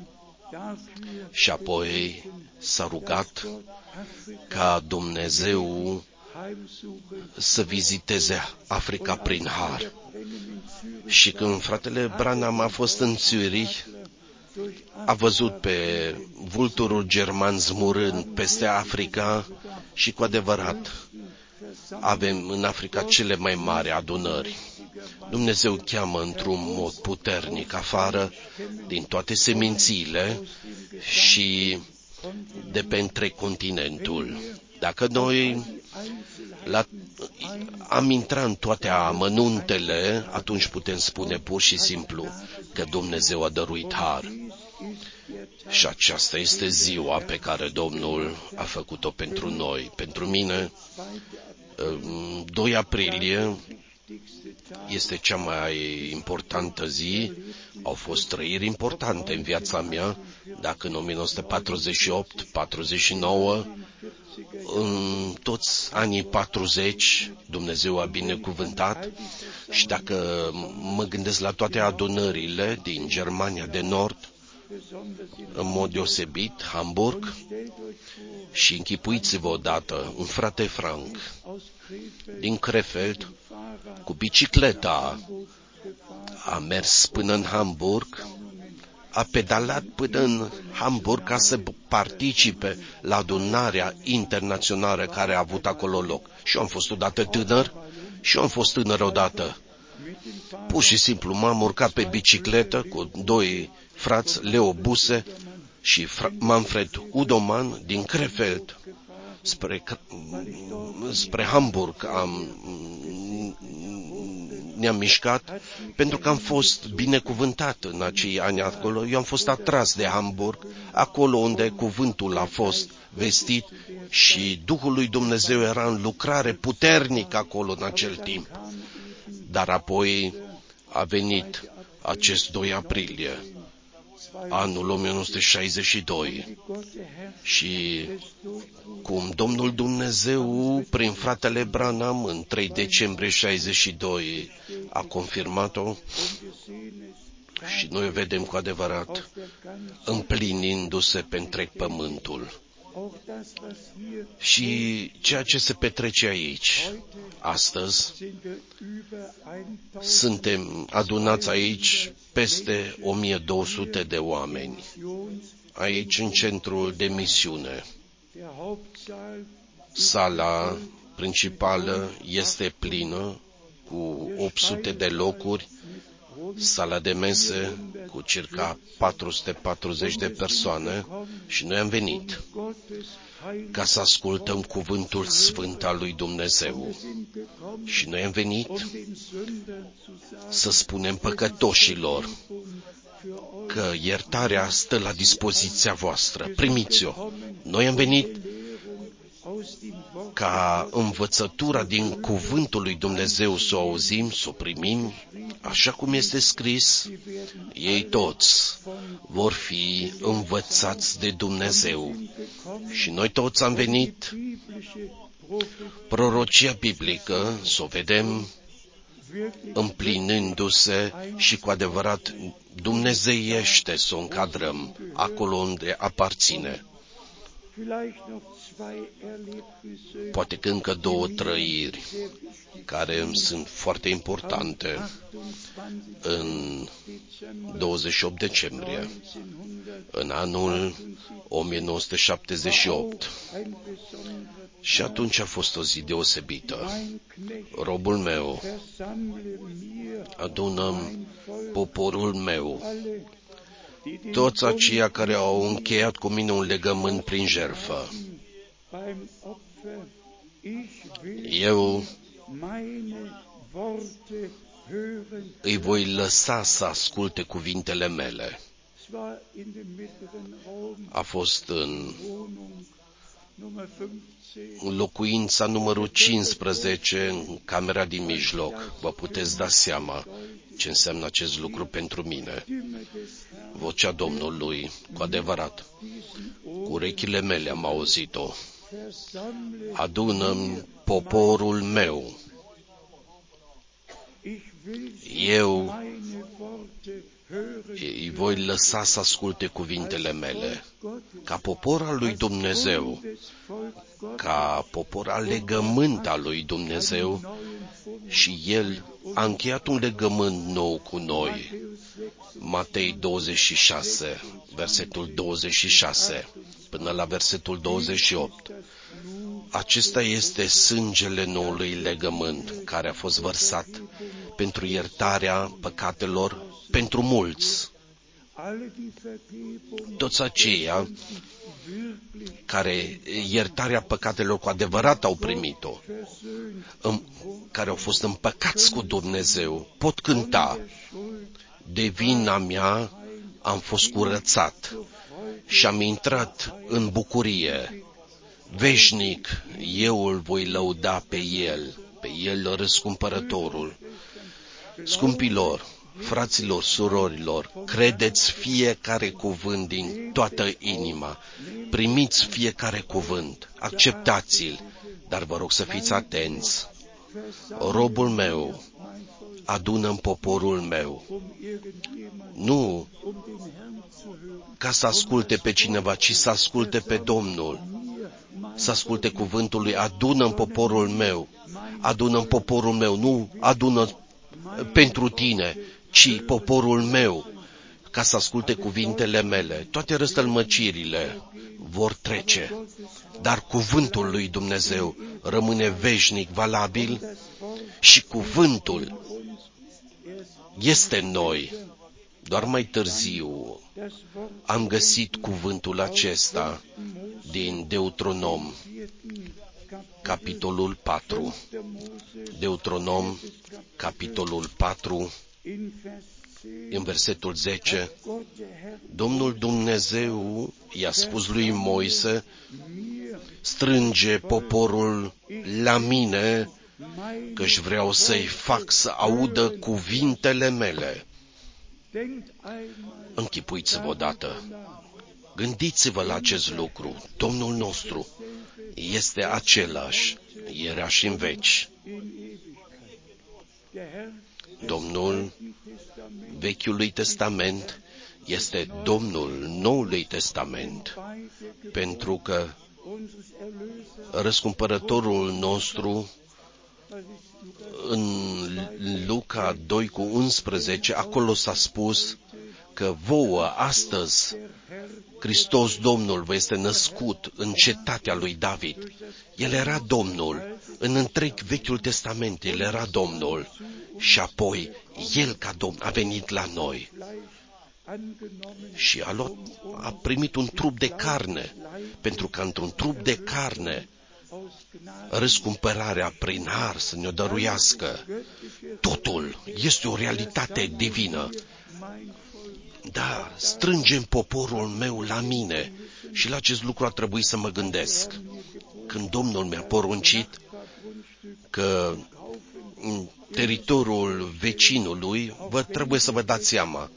Și apoi s-a rugat ca Dumnezeu să viziteze Africa prin har. Și când fratele Branham a fost în Zurich, a văzut pe vulturul german zmurând peste Africa și cu adevărat avem în Africa cele mai mari adunări. Dumnezeu cheamă într-un mod puternic afară din toate semințiile și de pe întreg continentul. Dacă noi la, am intrat în toate amănuntele, atunci putem spune pur și simplu că Dumnezeu a dăruit har. Și aceasta este ziua pe care Domnul a făcut-o pentru noi. Pentru mine, doi aprilie este cea mai importantă zi. Au fost trăiri importante în viața mea, dacă în o mie nouă sute patruzeci și opt patruzeci și nouă, în toți anii patruzeci, Dumnezeu a binecuvântat, și dacă mă gândesc la toate adunările din Germania de Nord, în mod deosebit, Hamburg, și închipuiți-vă odată, un frate Frank din Krefeld, cu bicicleta, a mers până în Hamburg, a pedalat până în Hamburg ca să participe la adunarea internațională care a avut acolo loc. Și eu am fost odată tânăr, și eu am fost tânăr odată. Pur și simplu m-am urcat pe bicicletă cu doi frați, Leo Buse și Manfred Udoman din Krefeld spre, spre Hamburg. Am, ne-am mișcat pentru că am fost binecuvântat în acei ani acolo. Eu am fost atras de Hamburg, acolo unde cuvântul a fost vestit și Duhul lui Dumnezeu era în lucrare puternic acolo în acel timp. Dar apoi a venit acest doi aprilie, anul o mie nouă sute șaizeci și doi, și cum Domnul Dumnezeu, prin fratele Branham, în trei decembrie șaizeci și doi, a confirmat-o, și noi o vedem cu adevărat împlinindu-se pe întreg pământul. Și ceea ce se petrece aici, astăzi, suntem adunați aici peste o mie două sute de oameni, aici în centrul de misiune. Sala principală este plină cu opt sute de locuri, sala de mese cu circa patru sute patruzeci de persoane, și noi am venit ca să ascultăm cuvântul sfânt al lui Dumnezeu. Și noi am venit să spunem păcătoșilor că iertarea stă la dispoziția voastră. Primiți-o. Noi am venit ca învățătura din cuvântul lui Dumnezeu să o auzim, să o primim, așa cum este scris, ei toți vor fi învățați de Dumnezeu. Și noi toți am venit prorocia biblică să o vedem împlinindu-se și cu adevărat dumnezeiește să o încadrăm acolo unde aparține. Poate că încă două trăiri care îmi sunt foarte importante. În douăzeci și opt decembrie, în anul o mie nouă sute șaptezeci și opt, și atunci a fost o zi deosebită. Robul meu, adună poporul meu, toți aceia care au încheiat cu mine un legământ prin jertfă. Eu îi voi lăsa să asculte cuvintele mele. A fost în locuința numărul cincisprezece, în camera din mijloc. Vă puteți da seama ce înseamnă acest lucru pentru mine. Vocea Domnului, cu adevărat, cu urechile mele am auzit-o. Adună-mi poporul meu. Eu îi voi lăsa să asculte cuvintele mele. Ca popor al lui Dumnezeu, ca popor al legământ al lui Dumnezeu, și El a încheiat un legământ nou cu noi. Matei douăzeci și șase, versetul douăzeci și șase, până la versetul douăzeci și opt. Acesta este sângele noului legământ, care a fost vărsat pentru iertarea păcatelor pentru mulți. Toți aceia care iertarea păcatelor cu adevărat au primit-o, care au fost împăcați cu Dumnezeu, pot cânta: de vina mea am fost curățat și am intrat în bucurie. Veșnic eu îl voi lăuda pe El, pe El răscumpărătorul. Scumpilor, fraților, surorilor, credeți fiecare cuvânt din toată inima, primiți fiecare cuvânt, acceptați-l, dar vă rog să fiți atenți. Robul meu adună în poporul meu, nu ca să asculte pe cineva, ci să asculte pe Domnul, să asculte cuvântul lui. Adună în poporul meu, adună în poporul meu, nu adună pentru tine, ci poporul meu, ca să asculte cuvintele mele. Toate răstălmăcirile vor trece, dar cuvântul lui Dumnezeu rămâne veșnic valabil și cuvântul este în noi. Doar mai târziu am găsit cuvântul acesta din Deuteronom, capitolul patru. Deuteronom, capitolul patru, în versetul zece, Domnul Dumnezeu i-a spus lui Moise: strânge poporul la mine, că-și vreau să-i fac să audă cuvintele mele. Închipuiți-vă odată, gândiți-vă la acest lucru. Domnul nostru este același, era și în veci. Domnul Vechiului Testament este Domnul Noului Testament, pentru că răscumpărătorul nostru, în Luca doi cu unsprezece, acolo s-a spus că vouă astăzi Hristos Domnul vă este născut în cetatea lui David. El era Domnul, în întreg Vechiul Testament El era Domnul și apoi El ca Domn a venit la noi și a, luat, a primit un trup de carne, pentru că într-un trup de carne răscumpărarea prin har să ne-o dăruiască. Totul este o realitate divină. Da, strângem poporul meu la mine și la acest lucru a trebuit să mă gândesc. Când Domnul mi-a poruncit că în teritoriul vecinului vă trebuie să vă dați seama,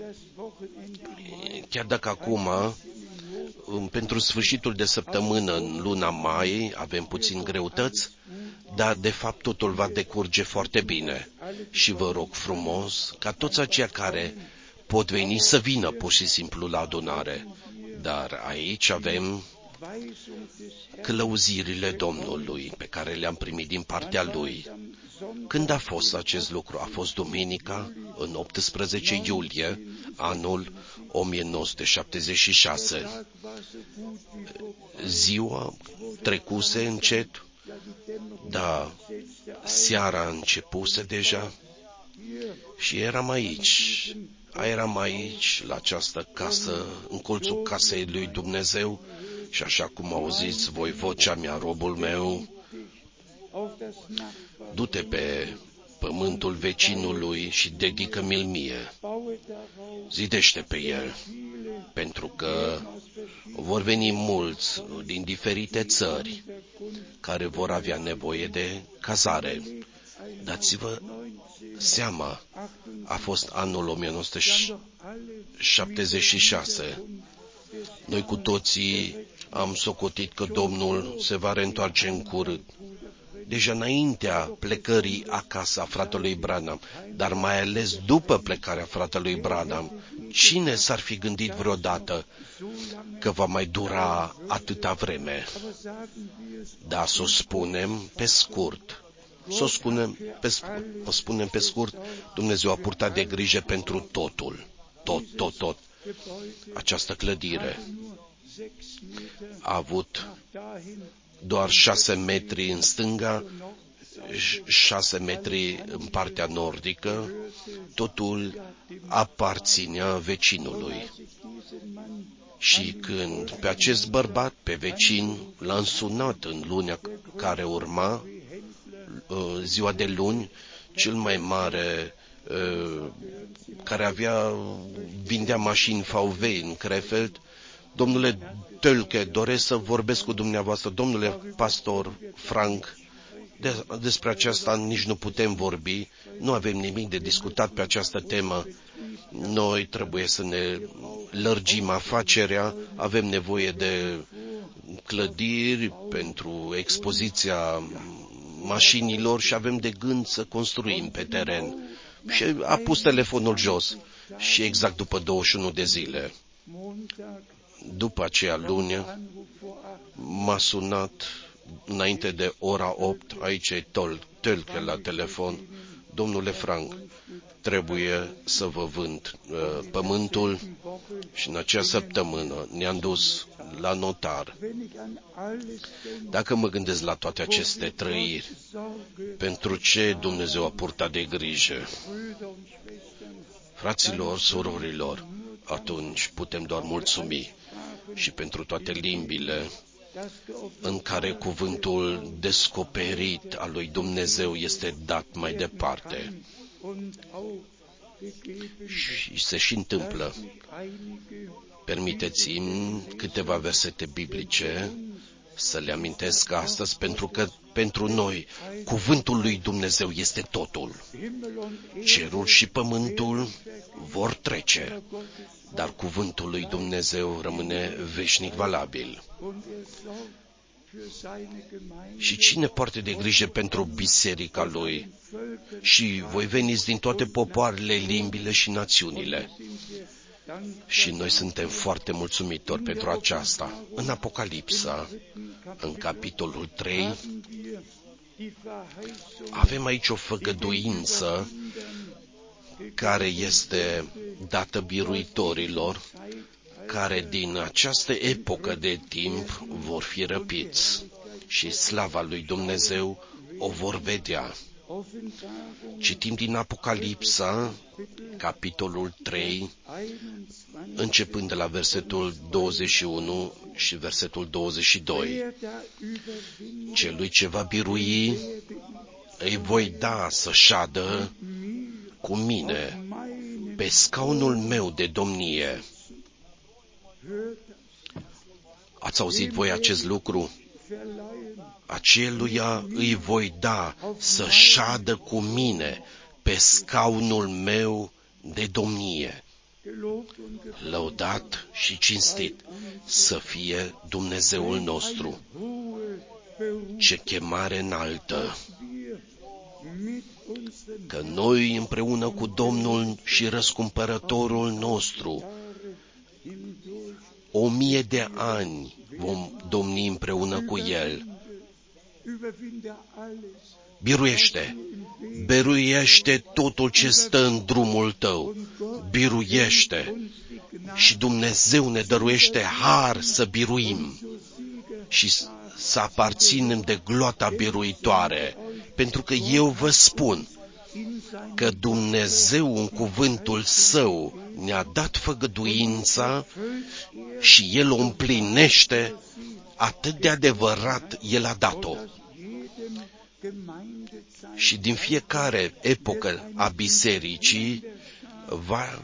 chiar dacă acum pentru sfârșitul de săptămână în luna mai avem puțin greutăți, dar de fapt totul va decurge foarte bine și vă rog frumos ca toți aceia care pot veni să vină pur și simplu la adunare. Dar aici avem călăuzirile Domnului pe care le-am primit din partea Lui. Când a fost acest lucru? A fost duminica, în optsprezece iulie, anul o mie nouă sute șaptezeci și șase. Ziua trecuse încet, dar seara începuse deja și eram aici. Eram aici, la această casă, în colțul casei lui Dumnezeu, și așa cum auziți voi vocea mea, robul meu, du-te pe pământul vecinului și dedică-mi-l mie. Zidește pe el, pentru că vor veni mulți din diferite țări care vor avea nevoie de cazare. Dați-vă seama, a fost anul o mie nouă sute șaptezeci și șase. Noi cu toții am socotit că Domnul se va reîntoarce în curând. Deja înaintea plecării acasă a fratelui Branham, dar mai ales după plecarea fratelui Branham, cine s-ar fi gândit vreodată că va mai dura atâta vreme? Dar să o spunem pe scurt. Să o spunem pe, o spunem pe scurt, Dumnezeu a purtat de grijă pentru totul. Tot, tot, tot. Această clădire a avut doar șase metri în stânga, șase metri în partea nordică, totul aparținea vecinului. Și când pe acest bărbat, pe vecin, l-a însunat în luna care urma, ziua de luni, cel mai mare, care avea, vindea mașini V W în Krefeld, domnule Tölke, doresc să vorbesc cu dumneavoastră. Domnule pastor Frank, de, despre aceasta nici nu putem vorbi, nu avem nimic de discutat pe această temă. Noi trebuie să ne lărgim afacerea, avem nevoie de clădiri pentru expoziția mașinilor și avem de gând să construim pe teren. Și a pus telefonul jos și exact după douăzeci și unu de zile, după aceea luni, m-a sunat înainte de ora opt, aici e Tölke la telefon. Domnule Frank, trebuie să vă vând uh, pământul, și în acea săptămână ne-am dus la notar. Dacă mă gândesc la toate aceste trăiri, pentru ce Dumnezeu a purtat de grijă? Fraților, surorilor, atunci putem doar mulțumi și pentru toate limbile în care cuvântul descoperit al lui Dumnezeu este dat mai departe. Și se și întâmplă. Permiteți-mi câteva versete biblice să le amintesc astăzi, pentru că pentru noi cuvântul lui Dumnezeu este totul. Cerul și pământul vor trece, dar cuvântul lui Dumnezeu rămâne veșnic valabil. Și cine poartă de grijă pentru biserica lui? Și voi veniți din toate popoarele, limbile și națiunile. Și noi suntem foarte mulțumitori pentru aceasta. În Apocalipsa, în capitolul trei, avem aici o făgăduință care este dată biruitorilor, care din această epocă de timp vor fi răpiți și slava lui Dumnezeu o vor vedea. Citim din Apocalipsa, capitolul trei, începând de la versetul douăzeci și unu și versetul douăzeci și doi. Celui ce va birui, îi voi da să șadă cu mine pe scaunul meu de domnie. Ați auzit voi acest lucru? Aceluia îi voi da să șadă cu mine pe scaunul meu de domnie. Lăudat și cinstit să fie Dumnezeul nostru. Ce chemare înaltă! Că noi împreună cu Domnul și Răscumpărătorul nostru o mie de ani vom domni împreună cu El. Biruiește, biruiește totul ce stă în drumul tău, biruiește și Dumnezeu ne dăruiește har să biruim și să aparținem de gloata biruitoare, pentru că eu vă spun că Dumnezeu în cuvântul Său ne-a dat făgăduința și El o împlinește atât de adevărat, El a dat-o. Și din fiecare epocă a bisericii va,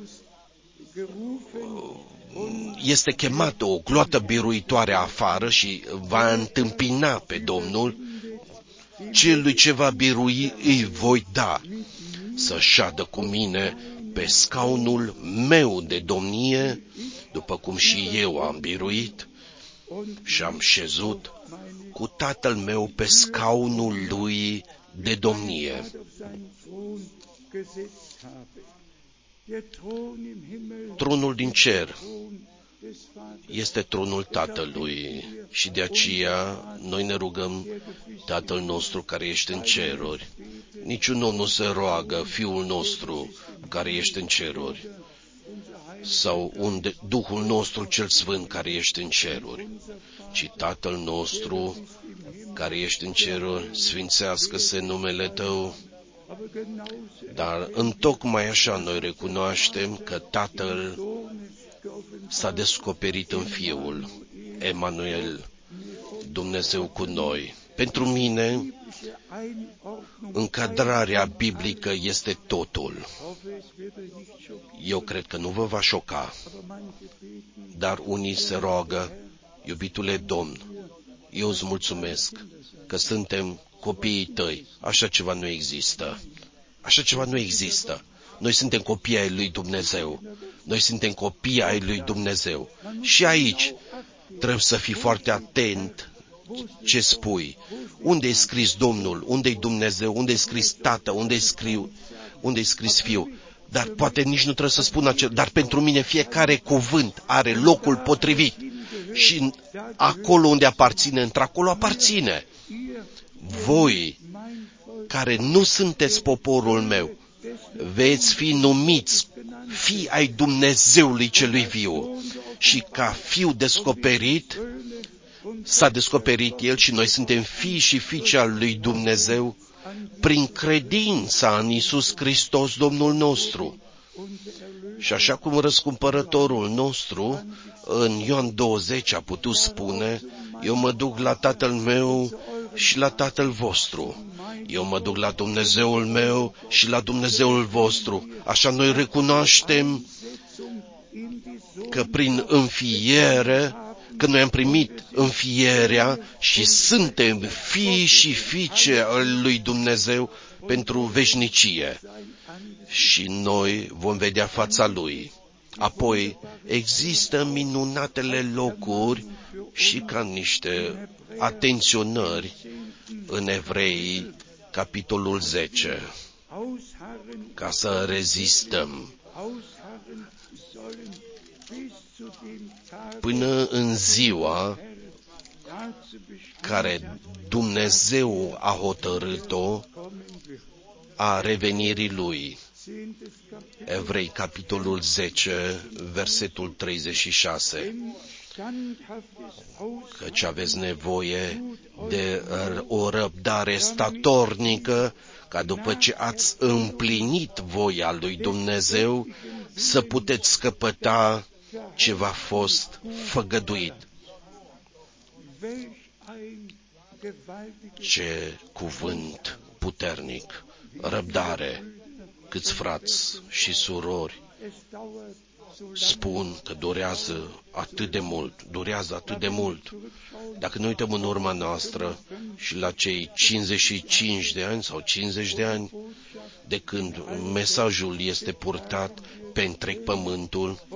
este chemată o gloată biruitoare afară și va întâmpina pe Domnul. Celui ce va birui îi voi da să șadă cu mine pe scaunul meu de domnie, după cum și eu am biruit și am șezut cu Tatăl meu pe scaunul lui de domnie. Tronul din cer este tronul Tatălui și de aceea noi ne rugăm: Tatăl nostru care ești în ceruri. Niciun om nu se roagă: Fiul nostru care ești în ceruri, sau unde Duhul nostru cel Sfânt care ești în ceruri, ci Tatăl nostru care ești în ceruri, sfințească-se numele Tău. Dar întocmai așa noi recunoaștem că Tatăl s-a descoperit în Fiul, Emanuel, Dumnezeu cu noi. Pentru mine, încadrarea biblică este totul. Eu cred că nu vă va șoca, dar unii se roagă: iubitule Domn, eu îți mulțumesc că suntem copiii Tăi. Așa ceva nu există. Așa ceva nu există. Noi suntem copii ai lui Dumnezeu. Noi suntem copii ai lui Dumnezeu. Și aici trebuie să fii foarte atent ce spui. Unde e scris Domnul? Unde e Dumnezeu? Unde e scris Tată? Unde e scriu? Unde e scris Fiu? Dar poate nici nu trebuie să spun acel, dar pentru mine fiecare cuvânt are locul potrivit. Și acolo unde aparține, într-acolo aparține. Voi, care nu sunteți poporul meu, veți fi numiți fii ai Dumnezeului celui viu. Și ca fiu descoperit, s-a descoperit El și noi suntem fii și fiice al lui Dumnezeu prin credința în Iisus Hristos, Domnul nostru. Și așa cum răscumpărătorul nostru în Ioan douăzeci a putut spune: eu mă duc la Tatăl meu și la Tatăl vostru. Eu mă duc la Dumnezeul meu și la Dumnezeul vostru. Așa noi recunoaștem că prin înfiere, că noi am primit înfierea și suntem fii și fiice al lui Dumnezeu pentru veșnicie. Și noi vom vedea fața Lui. Apoi există minunatele locuri și ca niște atenționări în Evrei, capitolul zece, ca să rezistăm până în ziua care Dumnezeu a hotărât-o a revenirii Lui. Evrei, capitolul zece, versetul treizeci și șase. Căci aveți nevoie de o răbdare statornică, ca după ce ați împlinit voia lui Dumnezeu, să puteți scăpăta ce v-a fost făgăduit. Ce cuvânt puternic! Răbdare! Câți frați și surori spun că durează atât de mult, durează atât de mult. Dacă ne uităm în urma noastră și la cei cincizeci și cinci de ani sau cincizeci de ani, de când mesajul este purtat pe întreg pământul,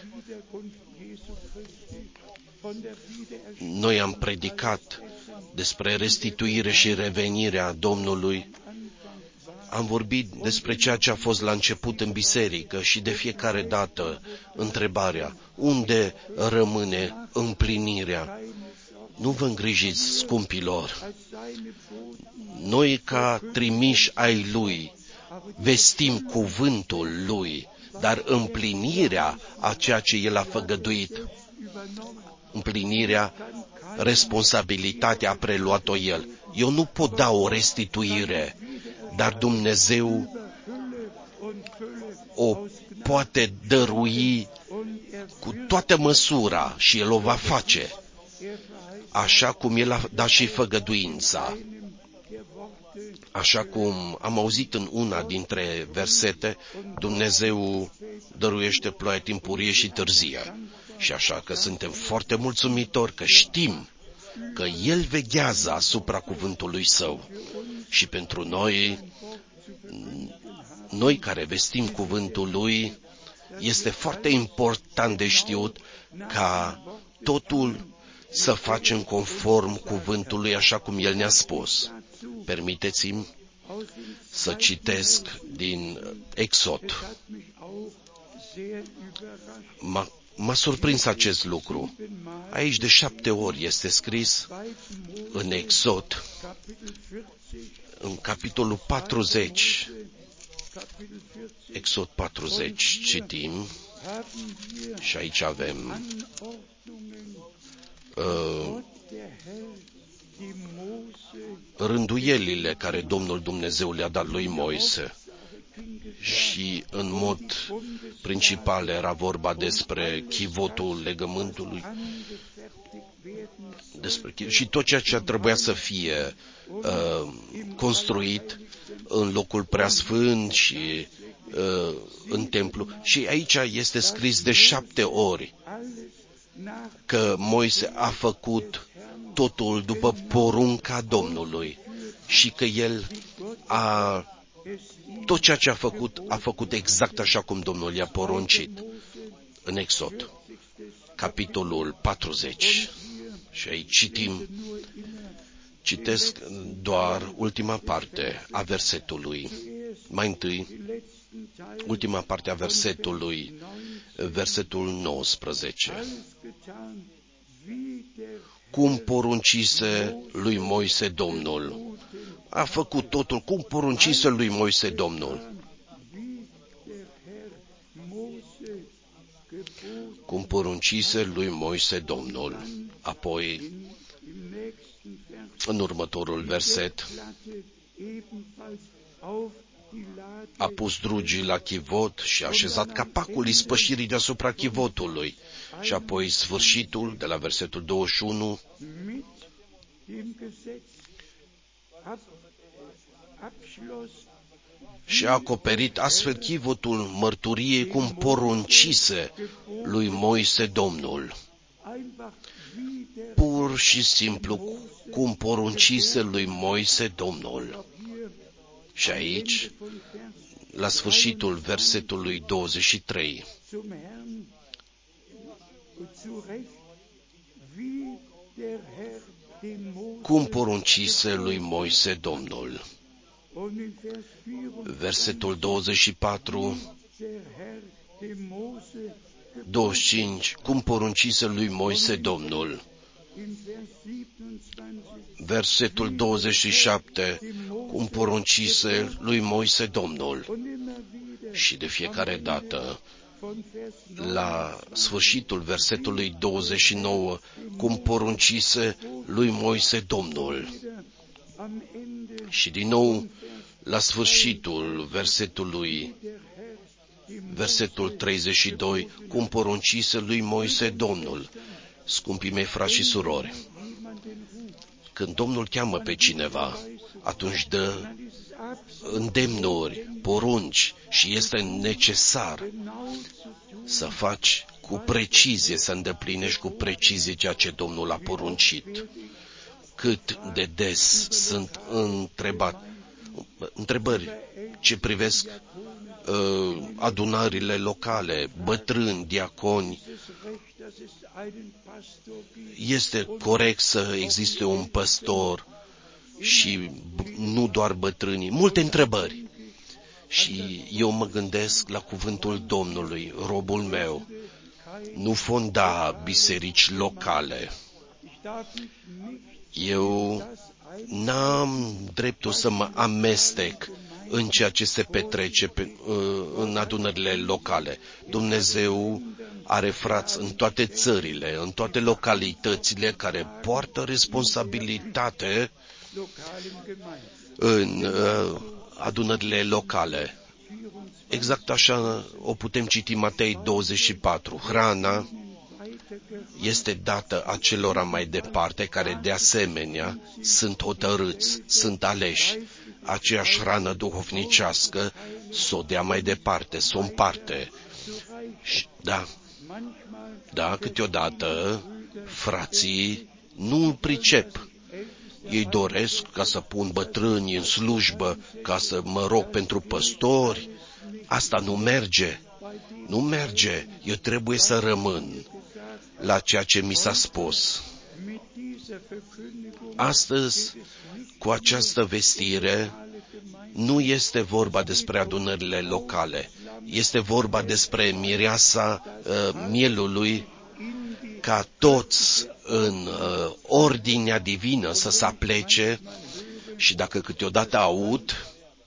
noi am predicat despre restituire și revenirea Domnului am vorbit despre ceea ce a fost la început în biserică și de fiecare dată întrebarea, unde rămâne împlinirea? Nu vă îngrijiți, scumpilor. Noi, ca trimiși ai Lui, vestim cuvântul Lui, dar împlinirea a ceea ce El a făgăduit, împlinirea, responsabilitatea a preluat-o El. Eu nu pot da o restituire, dar Dumnezeu o poate dărui cu toată măsura și El o va face, așa cum El a dat și făgăduința. Așa cum am auzit în una dintre versete, Dumnezeu dăruiește ploaie timpurie și târzie. Și așa că suntem foarte mulțumitori că știm că El veghează asupra cuvântului Său. Și pentru noi, noi care vestim cuvântul Lui, este foarte important de știut ca totul să facem conform cuvântului așa cum El ne-a spus. Permiteți-mi să citesc din Exod. M-a, m-a surprins acest lucru. Aici de șapte ori este scris în Exod, în capitolul patruzeci, Exod patruzeci, citim, și aici avem uh, rânduielile care Domnul Dumnezeu le-a dat lui Moise. Și în mod principal era vorba despre chivotul legământului, despre, și tot ceea ce trebuia să fie uh, construit în locul preasfânt și uh, în templu. Și aici este scris de șapte ori că Moise a făcut totul după porunca Domnului și că el a tot ceea ce a făcut, a făcut exact așa cum Domnul i-a poruncit. În Exod, capitolul patruzeci, și aici citim, citesc doar ultima parte a versetului. Mai întâi, ultima parte a versetului, versetul nouăsprezece. Cum poruncise lui Moise Domnul. A făcut totul cum poruncise lui Moise Domnul. Cum poruncise lui Moise Domnul. Apoi, în următorul verset, a pus drugii la chivot și a așezat capacul ispășirii deasupra chivotului. Și apoi sfârșitul, de la versetul douăzeci și unu, și a acoperit astfel chivotul mărturiei cum poruncise lui Moise Domnul. Pur și simplu cum poruncise lui Moise Domnul. Și aici, la sfârșitul versetului douăzeci și trei, cum poruncise lui Moise Domnul. Versetul douăzeci și patru, douăzeci și cinci, cum poruncise lui Moise Domnul. Versetul douăzeci și șapte, cum poruncise lui Moise Domnul. Și de fiecare dată, la sfârșitul versetului douăzeci și nouă, cum poruncise lui Moise Domnul. Și din nou, la sfârșitul versetului, versetul treizeci și doi, cum poruncise lui Moise Domnul. Scumpii mei frați și surori, când Domnul cheamă pe cineva, atunci dă îndemnuri, porunci și este necesar să faci cu precizie, să îndeplinești cu precizie ceea ce Domnul a poruncit. Cât de des sunt întrebat, întrebări ce privesc uh, adunările locale, bătrâni, diaconi. Este corect să existe un păstor și nu doar bătrânii? Multe întrebări. Și eu mă gândesc la cuvântul Domnului, robul meu, nu fonda biserici locale. Eu n-am dreptul să mă amestec în ceea ce se petrece pe, în adunările locale. Dumnezeu are frați în toate țările, în toate localitățile care poartă responsabilitate în uh, adunările locale. Exact așa o putem citi Matei douăzeci și patru. Hrana este dată acelora mai departe, care de asemenea sunt hotărâți, sunt aleși. Aceeași hrană duhovnicească să o dea mai departe, să o împarte. Da, da, câteodată frații nu îl pricep. Ei doresc ca să pun bătrâni în slujbă, ca să mă rog pentru păstori. Asta nu merge. Nu merge. Eu trebuie să rămân la ceea ce mi s-a spus. Astăzi, cu această vestire, nu este vorba despre adunările locale. Este vorba despre mireasa uh, mielului, ca toți în uh, ordinea divină să se aplece. Și dacă câteodată aud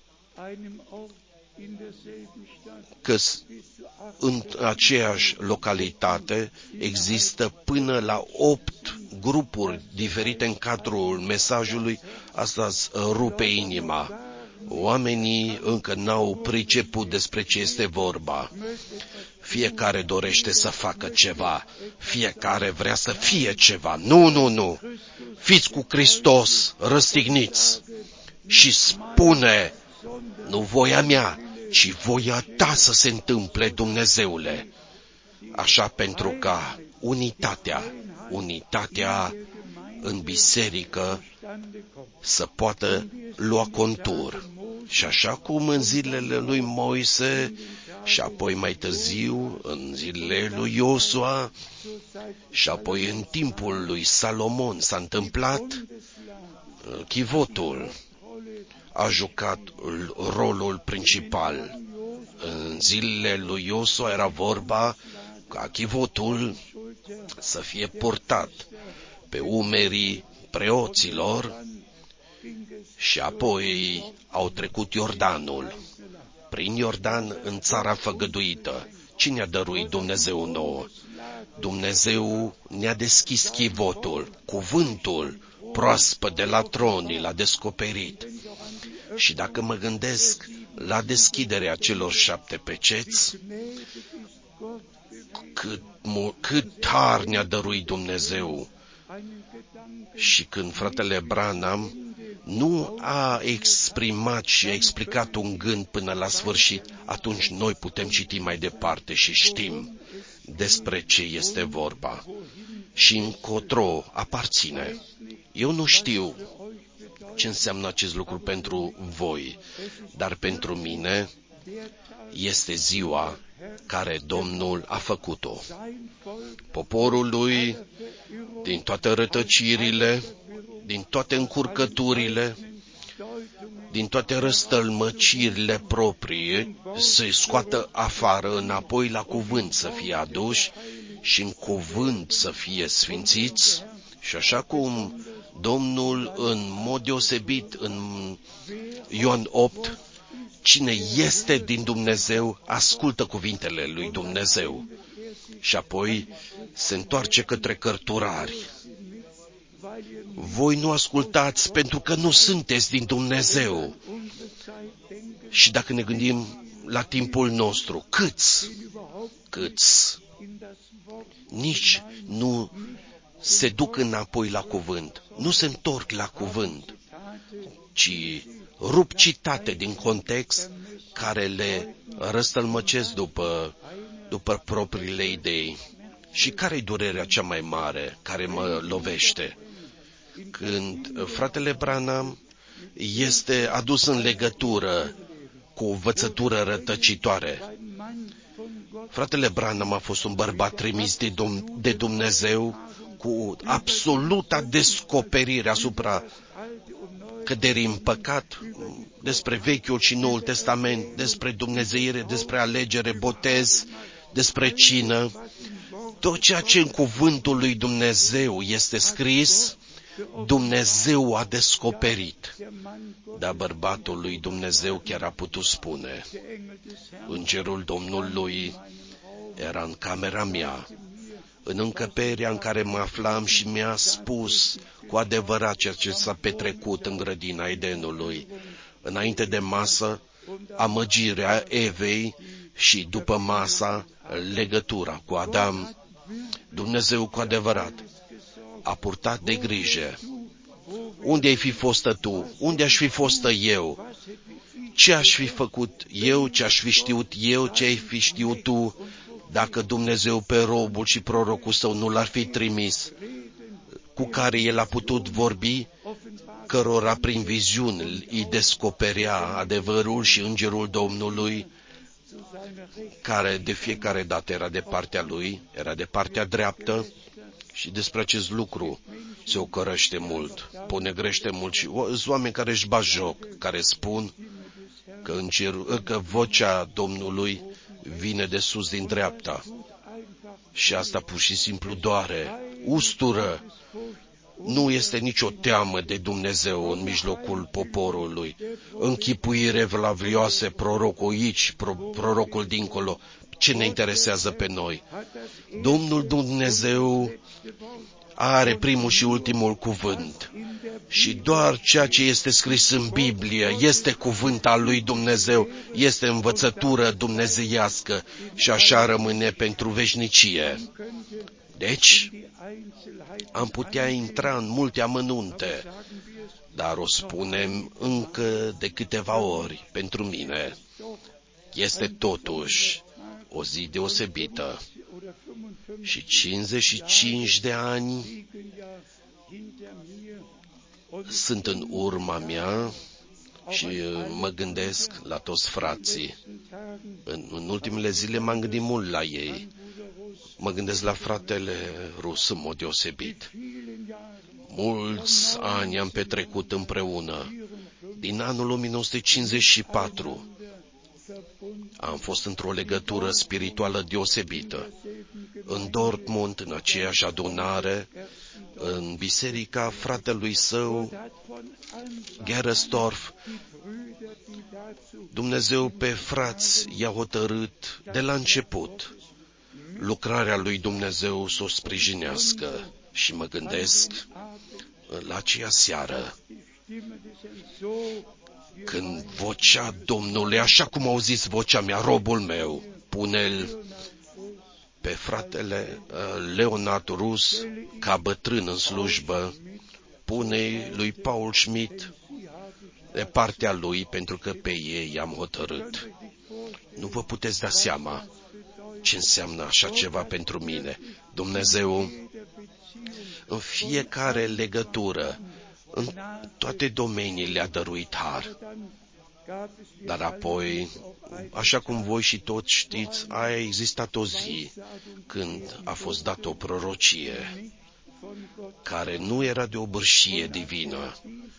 că în aceeași localitate există până la opt grupuri diferite în cadrul mesajului, asta îți rupe inima. Oamenii încă n-au priceput despre ce este vorba. Fiecare dorește să facă ceva, fiecare vrea să fie ceva. Nu, nu, nu. Fiți cu Hristos, răstigniți și spune, nu voia mea, ci voia ta să se întâmple, Dumnezeule. Așa pentru ca unitatea, unitatea în biserică să poată lua contur. Și așa cum în zilele lui Moise și apoi mai târziu în zilele lui Iosua și apoi în timpul lui Salomon s-a întâmplat, chivotul a jucat rolul principal. În zilele lui Iosua era vorba ca chivotul să fie purtat pe umerii preoților și apoi au trecut Iordanul. Prin Iordan în țara făgăduită. Cine a dăruit Dumnezeu nouă? Dumnezeu ne-a deschis chivotul, cuvântul proaspăt de la tron l-a descoperit. Și dacă mă gândesc la deschiderea celor șapte peceți, cât, cât har ne-a dăruit Dumnezeu. Și când fratele Branham nu a exprimat și a explicat un gând până la sfârșit, atunci noi putem citi mai departe și știm despre ce este vorba și încotro aparține. Eu nu știu ce înseamnă acest lucru pentru voi, dar pentru mine este ziua care Domnul a făcut-o. Poporul lui, din toate rătăcirile, din toate încurcăturile, din toate răstălmăcirile proprii, să-i scoată afară, înapoi la cuvânt să fie aduși și în cuvânt să fie sfințiți. Și așa cum Domnul, în mod deosebit, în Ioan opt, cine este din Dumnezeu, ascultă cuvintele lui Dumnezeu. Și apoi se întoarce către cărturari. Voi nu ascultați pentru că nu sunteți din Dumnezeu. Și dacă ne gândim la timpul nostru, câți, câți, nici nu se duc înapoi la cuvânt, nu se întorc la cuvânt, ci rup citate din context care le răstălmăcesc după, după propriile idei. Și care-i durerea cea mai mare care mă lovește? Când fratele Branham este adus în legătură cu o învățătură rătăcitoare. Fratele Branham a fost un bărbat trimis de Dumnezeu cu absoluta descoperire asupra căderii în păcat, despre Vechiul și Noul Testament, despre dumnezeire, despre alegere, botez, despre cină. Tot ceea ce în cuvântul lui Dumnezeu este scris, Dumnezeu a descoperit. Dar bărbatul lui Dumnezeu chiar a putut spune, îngerul Domnului era în camera mea, în încăperea în care mă aflam și mi-a spus cu adevărat ceea ce s-a petrecut în grădina Edenului. Înainte de masă, amăgirea Evei și după masa, legătura cu Adam. Dumnezeu cu adevărat a purtat de grijă. Unde ai fi fostă tu? Unde aș fi fostă eu? Ce aș fi făcut eu? Ce aș fi știut eu? Ce ai fi știut tu? Dacă Dumnezeu pe robul și prorocul său nu l-ar fi trimis, cu care el a putut vorbi, cărora prin viziuni îi descoperea adevărul, și îngerul Domnului, care de fiecare dată era de partea lui, era de partea dreaptă, și despre acest lucru se ocărăște mult, ponegrește mult și sunt oameni care își bat joc, care spun că, îngerul, că vocea Domnului vine de sus din dreapta. Și asta pur și simplu doare, ustură. Nu este nicio teamă de Dumnezeu în mijlocul poporului. Închipuire vlavioase, prorocul aici, pro, prorocul dincolo. Ce ne interesează pe noi? Domnul Dumnezeu are primul și ultimul cuvânt. Și doar ceea ce este scris în Biblie este cuvânt al lui Dumnezeu, este învățătură dumnezeiască și așa rămâne pentru veșnicie. Deci, am putea intra în multe amănunte, dar o spunem încă de câteva ori pentru mine. Este totuși o zi deosebită și cincizeci și cinci de ani sunt în urma mea și mă gândesc la toți frații. În, în ultimele zile m-am gândit mult la ei. Mă gândesc la fratele Rus în mod deosebit. Mulți ani am petrecut împreună. Din anul o mie nouă sute cincizeci și patru am fost într-o legătură spirituală deosebită. În Dortmund, în aceeași adunare, în biserica fratelui său, Gerestorf, Dumnezeu pe frați i-a hotărât de la început lucrarea lui Dumnezeu să o sprijinească. Și mă gândesc la aceea seară, când vocea Domnului, așa cum au zis vocea mea, robul meu, pune-l pe fratele Leonard Rus ca bătrân în slujbă, pune lui Paul Schmidt de partea lui, pentru că pe ei i-am hotărât. Nu vă puteți da seama ce înseamnă așa ceva pentru mine. Dumnezeu, în fiecare legătură, în toate domeniile a dăruit har. Dar apoi, așa cum voi și toți știți, a existat o zi când a fost dată o prorocie care nu era de o bârșie divină.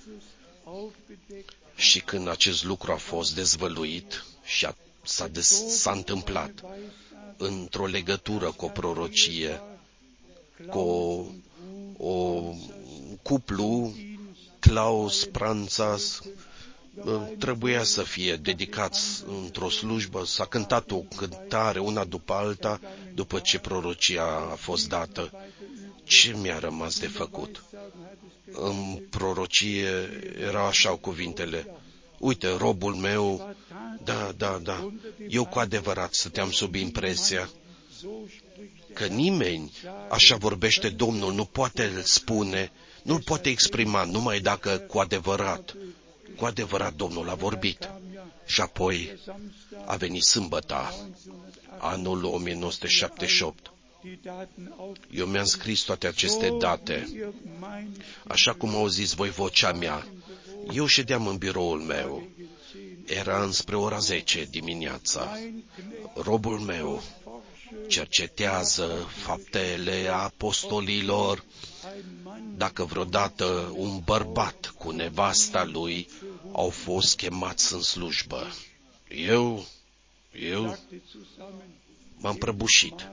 Și când acest lucru a fost dezvăluit și a, s-a, des, s-a întâmplat într-o legătură cu o prorocie, cu o, o cuplu, Klaus Pranzas, trebuia să fie dedicați într-o slujbă, s-a cântat o cântare una după alta, după ce prorocia a fost dată. Ce mi-a rămas de făcut? În prorocie era așa cuvintele: uite, robul meu, da, da, da, eu cu adevărat stăteam sub impresia că nimeni, așa vorbește Domnul, nu poate îl spune, nu-l poate exprima numai dacă cu adevărat, cu adevărat Domnul a vorbit. Și apoi a venit sâmbăta, anul o mie nouă sute șaptezeci și opt. Eu mi-am scris toate aceste date, așa cum au zis voi vocea mea. Eu ședeam în biroul meu Era înspre ora zece dimineața. Robul meu cercetează faptele apostolilor, dacă vreodată un bărbat cu nevasta lui au fost chemați în slujbă. Eu, eu m-am prăbușit.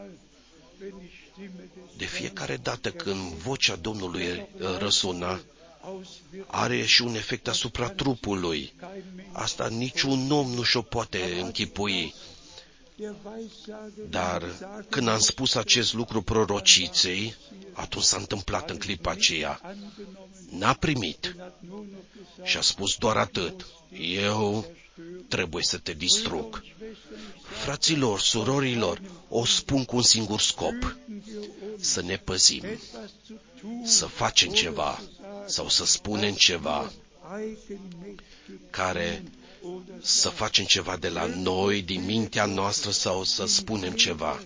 De fiecare dată când vocea Domnului răsuna, are și un efect asupra trupului. Asta niciun om nu și-o poate închipui. Dar când am spus acest lucru prorociței, atunci s-a întâmplat în clipa aceea. N-a primit și a spus doar atât: eu trebuie să te distrug. Fraților, surorilor, o spun cu un singur scop: să ne păzim, să facem ceva sau să spunem ceva care să facem ceva de la noi, din mintea noastră, sau să spunem ceva.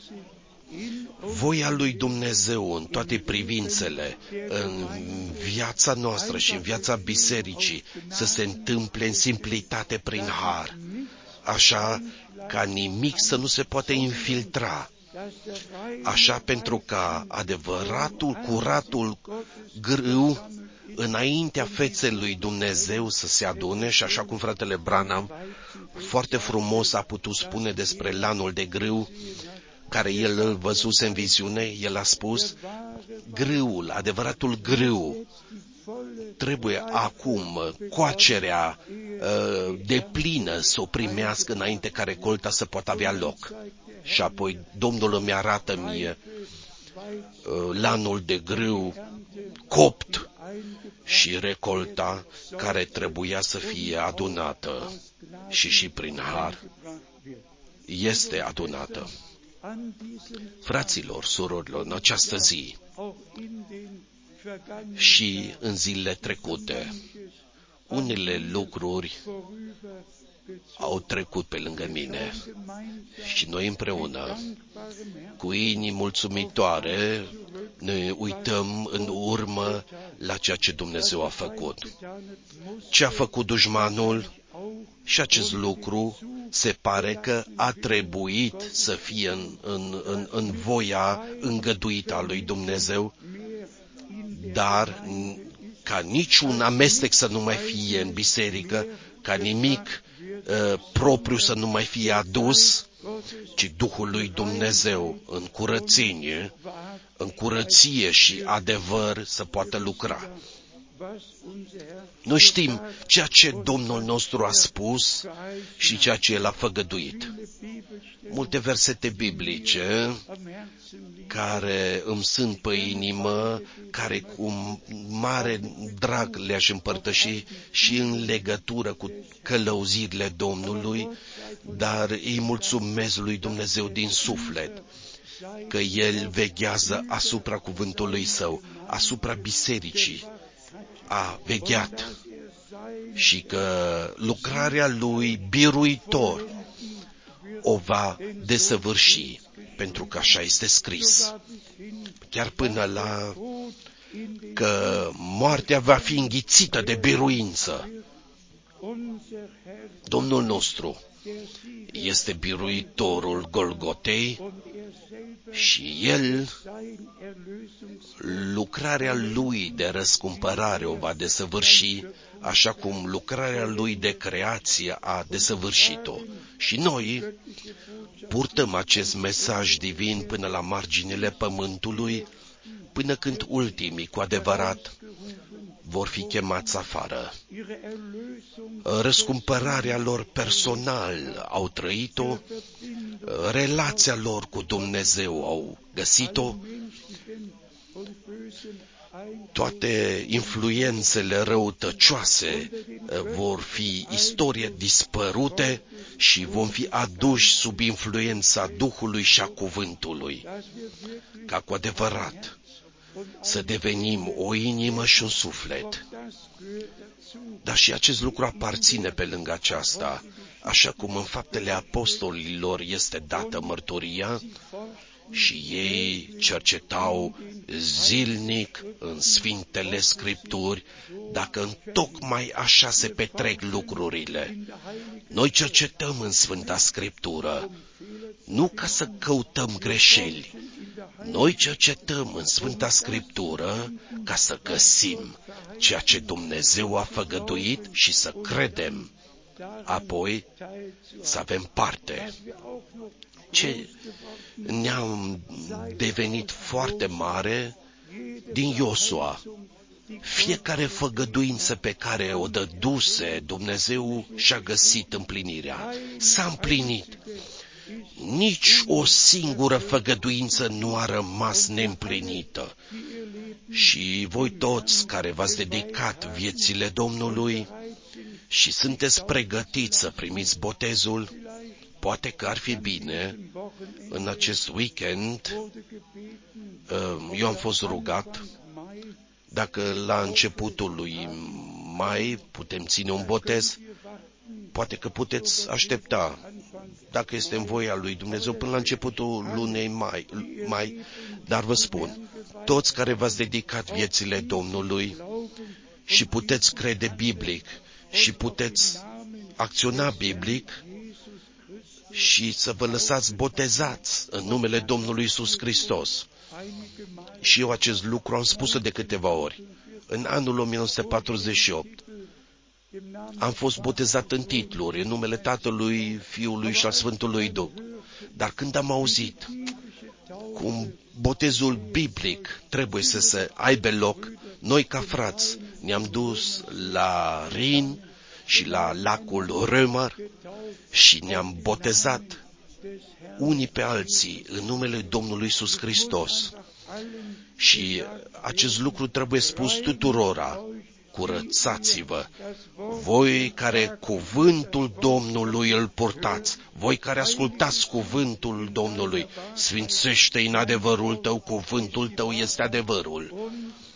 Voia lui Dumnezeu în toate privințele, în viața noastră și în viața bisericii, să se întâmple în simplitate prin har, așa ca nimic să nu se poate infiltra, așa pentru ca adevăratul, curatul grâu înaintea feței lui Dumnezeu să se adune, și așa cum fratele Branham foarte frumos a putut spune despre lanul de grâu, care el îl văzuse în viziune, el a spus: grâul, adevăratul grâu, trebuie acum coacerea uh, de plină să o primească înainte ca recolta să poată avea loc. Și apoi Domnul îmi arată mie uh, lanul de grâu copt și recolta care trebuia să fie adunată și și prin har este adunată. Fraților, surorilor, în această zi și în zilele trecute, unele lucruri au trecut pe lângă mine și noi împreună, cu inimi mulțumitoare, ne uităm în urmă la ceea ce Dumnezeu a făcut. Ce a făcut dușmanul? Și acest lucru se pare că a trebuit să fie în, în, în, în voia îngăduită a lui Dumnezeu, dar ca niciun amestec să nu mai fie în biserică, ca nimic uh, propriu să nu mai fie adus, ci Duhul lui Dumnezeu în curățenie, în curăție și adevăr să poată lucra. Noi știm ceea ce Domnul nostru a spus și ceea ce El a făgăduit. Multe versete biblice care îmi sunt pe inimă, care cu mare drag le-aș împărtăși și în legătură cu călăuzirile Domnului, dar îi mulțumesc lui Dumnezeu din suflet că El veghează asupra cuvântului Său, asupra bisericii. A vegheat și că lucrarea lui biruitor o va desăvârși, pentru că așa este scris. Chiar până la că moartea va fi înghițită de biruință. Domnul nostru este biruitorul Golgotei și El, lucrarea Lui de răscumpărare o va desăvârși, așa cum lucrarea Lui de creație a desăvârșit-o. Și noi purtăm acest mesaj divin până la marginile pământului, până când ultimii, cu adevărat, vor fi chemați afară. Răscumpărarea lor personal au trăit-o, relația lor cu Dumnezeu au găsit-o, toate influențele răutăcioase vor fi istorie dispărute și vom fi aduși sub influența Duhului și a Cuvântului, ca cu adevărat să devenim o inimă și un suflet. Dar și acest lucru aparține pe lângă aceasta, așa cum în Faptele Apostolilor este dată mărturia, și ei cercetau zilnic în Sfintele Scripturi dacă întocmai așa se petrec lucrurile. Noi cercetăm în Sfânta Scriptură, nu ca să căutăm greșeli. Noi cercetăm în Sfânta Scriptură ca să găsim ceea ce Dumnezeu a făgăduit și să credem. Apoi să avem parte. Ce ne-am devenit foarte mare din Iosua. Fiecare făgăduință pe care o dăduse Dumnezeu și-a găsit împlinirea. S-a împlinit. Nici o singură făgăduință nu a rămas neîmplinită. Și voi toți care v-ați dedicat viețile Domnului și sunteți pregătiți să primiți botezul, poate că ar fi bine în acest weekend, eu am fost rugat, dacă la începutul lui mai putem ține un botez, poate că puteți aștepta, dacă este în voia lui Dumnezeu, până la începutul lunei mai, mai. Dar vă spun, toți care v-ați dedicat viețile Domnului și puteți crede biblic și puteți acționa biblic și să vă lăsați botezați în numele Domnului Iisus Hristos. Și eu acest lucru am spus-o de câteva ori. În anul o mie nouă sute patruzeci și opt am fost botezat în titluri, în numele Tatălui, Fiului și al Sfântului Duh. Dar când am auzit cum botezul biblic trebuie să se aibă loc, noi ca frați ne-am dus la Rin și la lacul Römer și ne-am botezat unii pe alții în numele Domnului Iisus Hristos. Și acest lucru trebuie spus tuturora: curățați-vă, voi care cuvântul Domnului îl purtați, voi care ascultați cuvântul Domnului, sfințește-i în adevărul tău, cuvântul tău este adevărul.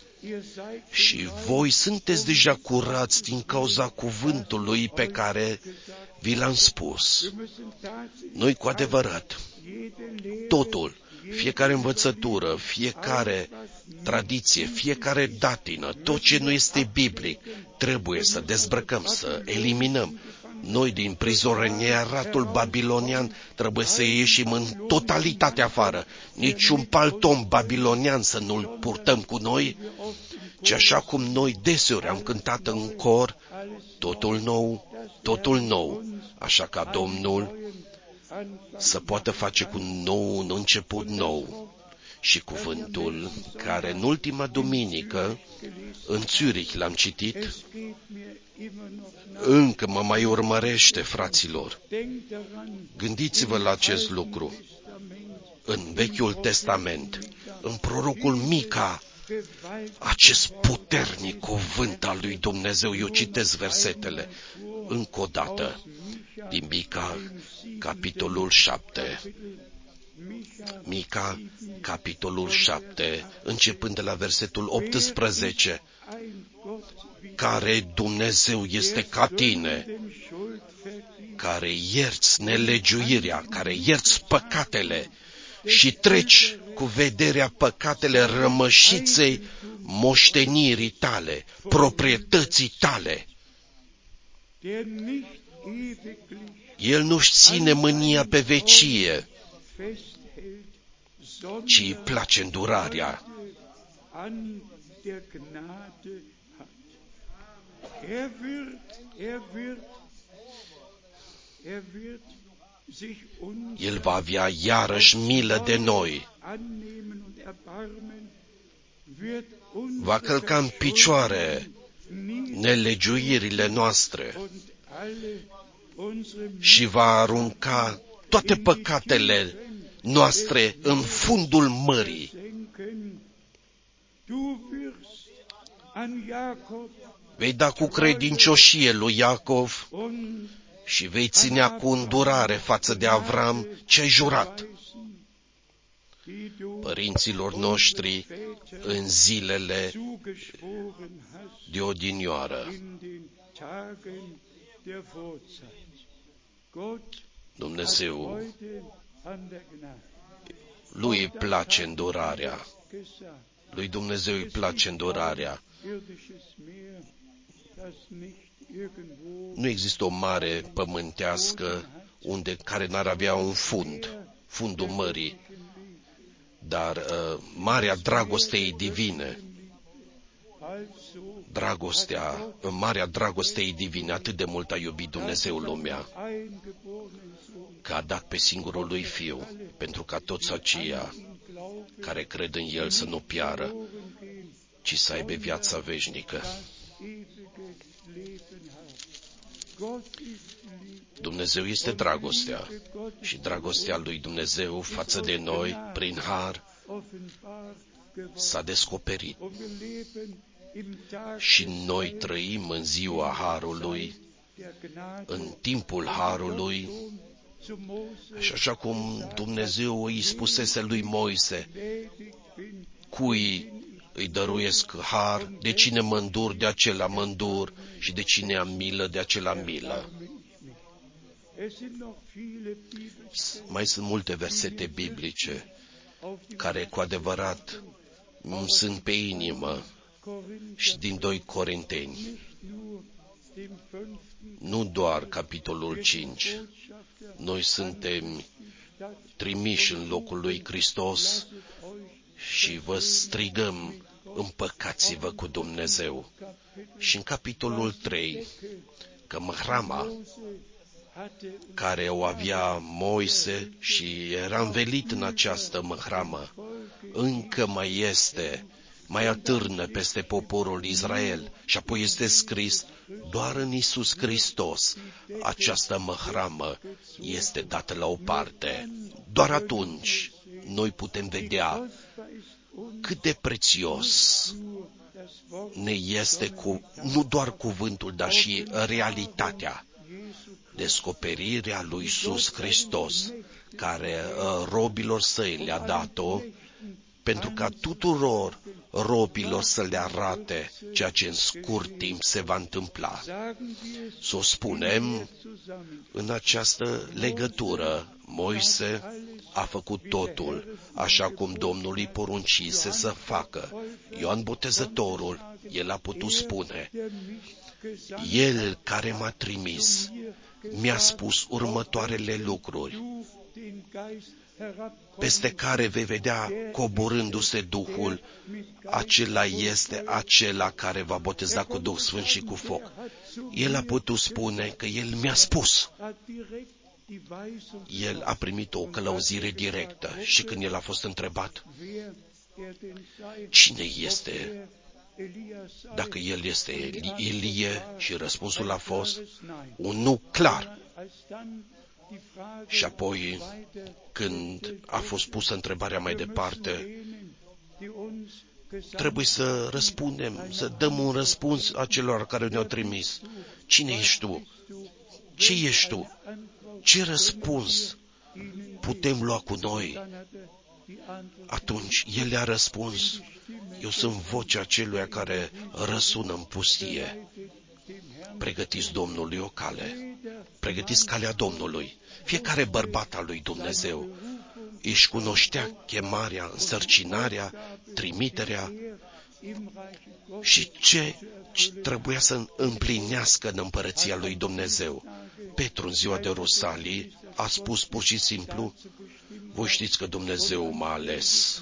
Și voi sunteți deja curați din cauza cuvântului pe care vi l-am spus. Noi cu adevărat, totul, fiecare învățătură, fiecare tradiție, fiecare datină, tot ce nu este biblic, trebuie să dezbrăcăm, să eliminăm. Noi din prizonieratul babilonian trebuie să ieșim în totalitate afară. Niciun palton babilonian să nu-l purtăm cu noi, ci așa cum noi deseori am cântat în cor, totul nou, totul nou, așa ca Domnul să poată face cu nou un început nou. Și cuvântul care în ultima duminică în Zurich l-am citit, încă mă mai urmărește, fraților. Gândiți-vă la acest lucru. În Vechiul Testament, în prorocul Mica, acest puternic cuvânt al lui Dumnezeu, eu citesc versetele încă o dată din Mica, capitolul șapte. Mica, capitolul șapte, începând de la versetul optsprezece. Care Dumnezeu este ca tine, care ierți nelegiuirea, care ierți păcatele și treci cu vederea păcatele rămășiței moștenirii tale, proprietății tale. El nu-și ține mânia pe vecie, ci îi place îndurarea. El va avea iarăși milă de noi. Va călca în picioare nelegiuirile noastre și va arunca toate păcatele noastre în fundul mării. Vei da cu credincioșie lui Iacov și vei ținea cu îndurare față de Avram ce ai jurat părinților noștri în zilele de odinioară. Dumnezeu lui îi place îndurarea. Lui Dumnezeu îi place îndurarea. Nu există o mare pământească unde care n-ar avea un fund, fundul mării, dar uh, marea dragostei divine, dragostea, marea dragostei divine, atât de mult a iubit Dumnezeu lumea, că a dat pe singurul lui Fiu, pentru ca toți aceia care cred în El să nu piară, ci să aibă viața veșnică. Dumnezeu este dragostea și dragostea lui Dumnezeu față de noi, prin har, s-a descoperit. Și noi trăim în ziua harului, în timpul harului, și așa cum Dumnezeu îi spusese lui Moise, cui îi dăruiesc har, de cine mă îndur, de acela mă îndur, și de cine am milă, de acela milă. Mai sunt multe versete biblice care cu adevărat îmi sunt pe inimă, și din doi Corinteni, nu doar capitolul cinci. Noi suntem trimiși în locul lui Hristos și vă strigăm, împăcați-vă cu Dumnezeu. Și în capitolul trei, că măhrama care o avea Moise și era învelit în această măhramă, încă mai este, mai atârnă peste poporul Israel. Și apoi este scris, doar în Iisus Hristos această măhramă este dată la o parte. Doar atunci noi putem vedea cât de prețios ne este cu, nu doar cuvântul, dar și realitatea, descoperirea lui Iisus Hristos, care uh, robilor săi le-a dat-o, pentru ca tuturor robilor să le arate ceea ce în scurt timp se va întâmpla. Să o spunem în această legătură. Moise a făcut totul așa cum Domnul îi poruncise să facă. Ioan Botezătorul, el a putut spune, El care m-a trimis mi-a spus următoarele lucruri, peste care vei vedea coborându-se Duhul, acela este acela care va boteza cu Duh Sfânt și cu foc. El a putut spune că El mi-a spus. El a primit o călăuzire directă și când el a fost întrebat, cine este? Dacă el este Ilie, și răspunsul a fost un nu clar. Și apoi, când a fost pusă întrebarea mai departe, trebuie să răspundem, să dăm un răspuns acelor care ne-au trimis. Cine ești tu? Ce ești tu? Ce răspuns putem lua cu noi? Atunci el le-a răspuns, eu sunt vocea celuia care răsună în pustie. Pregătiți Domnului o cale, pregătiți calea Domnului. Fiecare bărbat al lui Dumnezeu își cunoștea chemarea, însărcinarea, trimiterea și ce trebuia să împlinească în împărăția lui Dumnezeu. Petru, în ziua de Rusalii, a spus pur și simplu, voi știți că Dumnezeu m-a ales.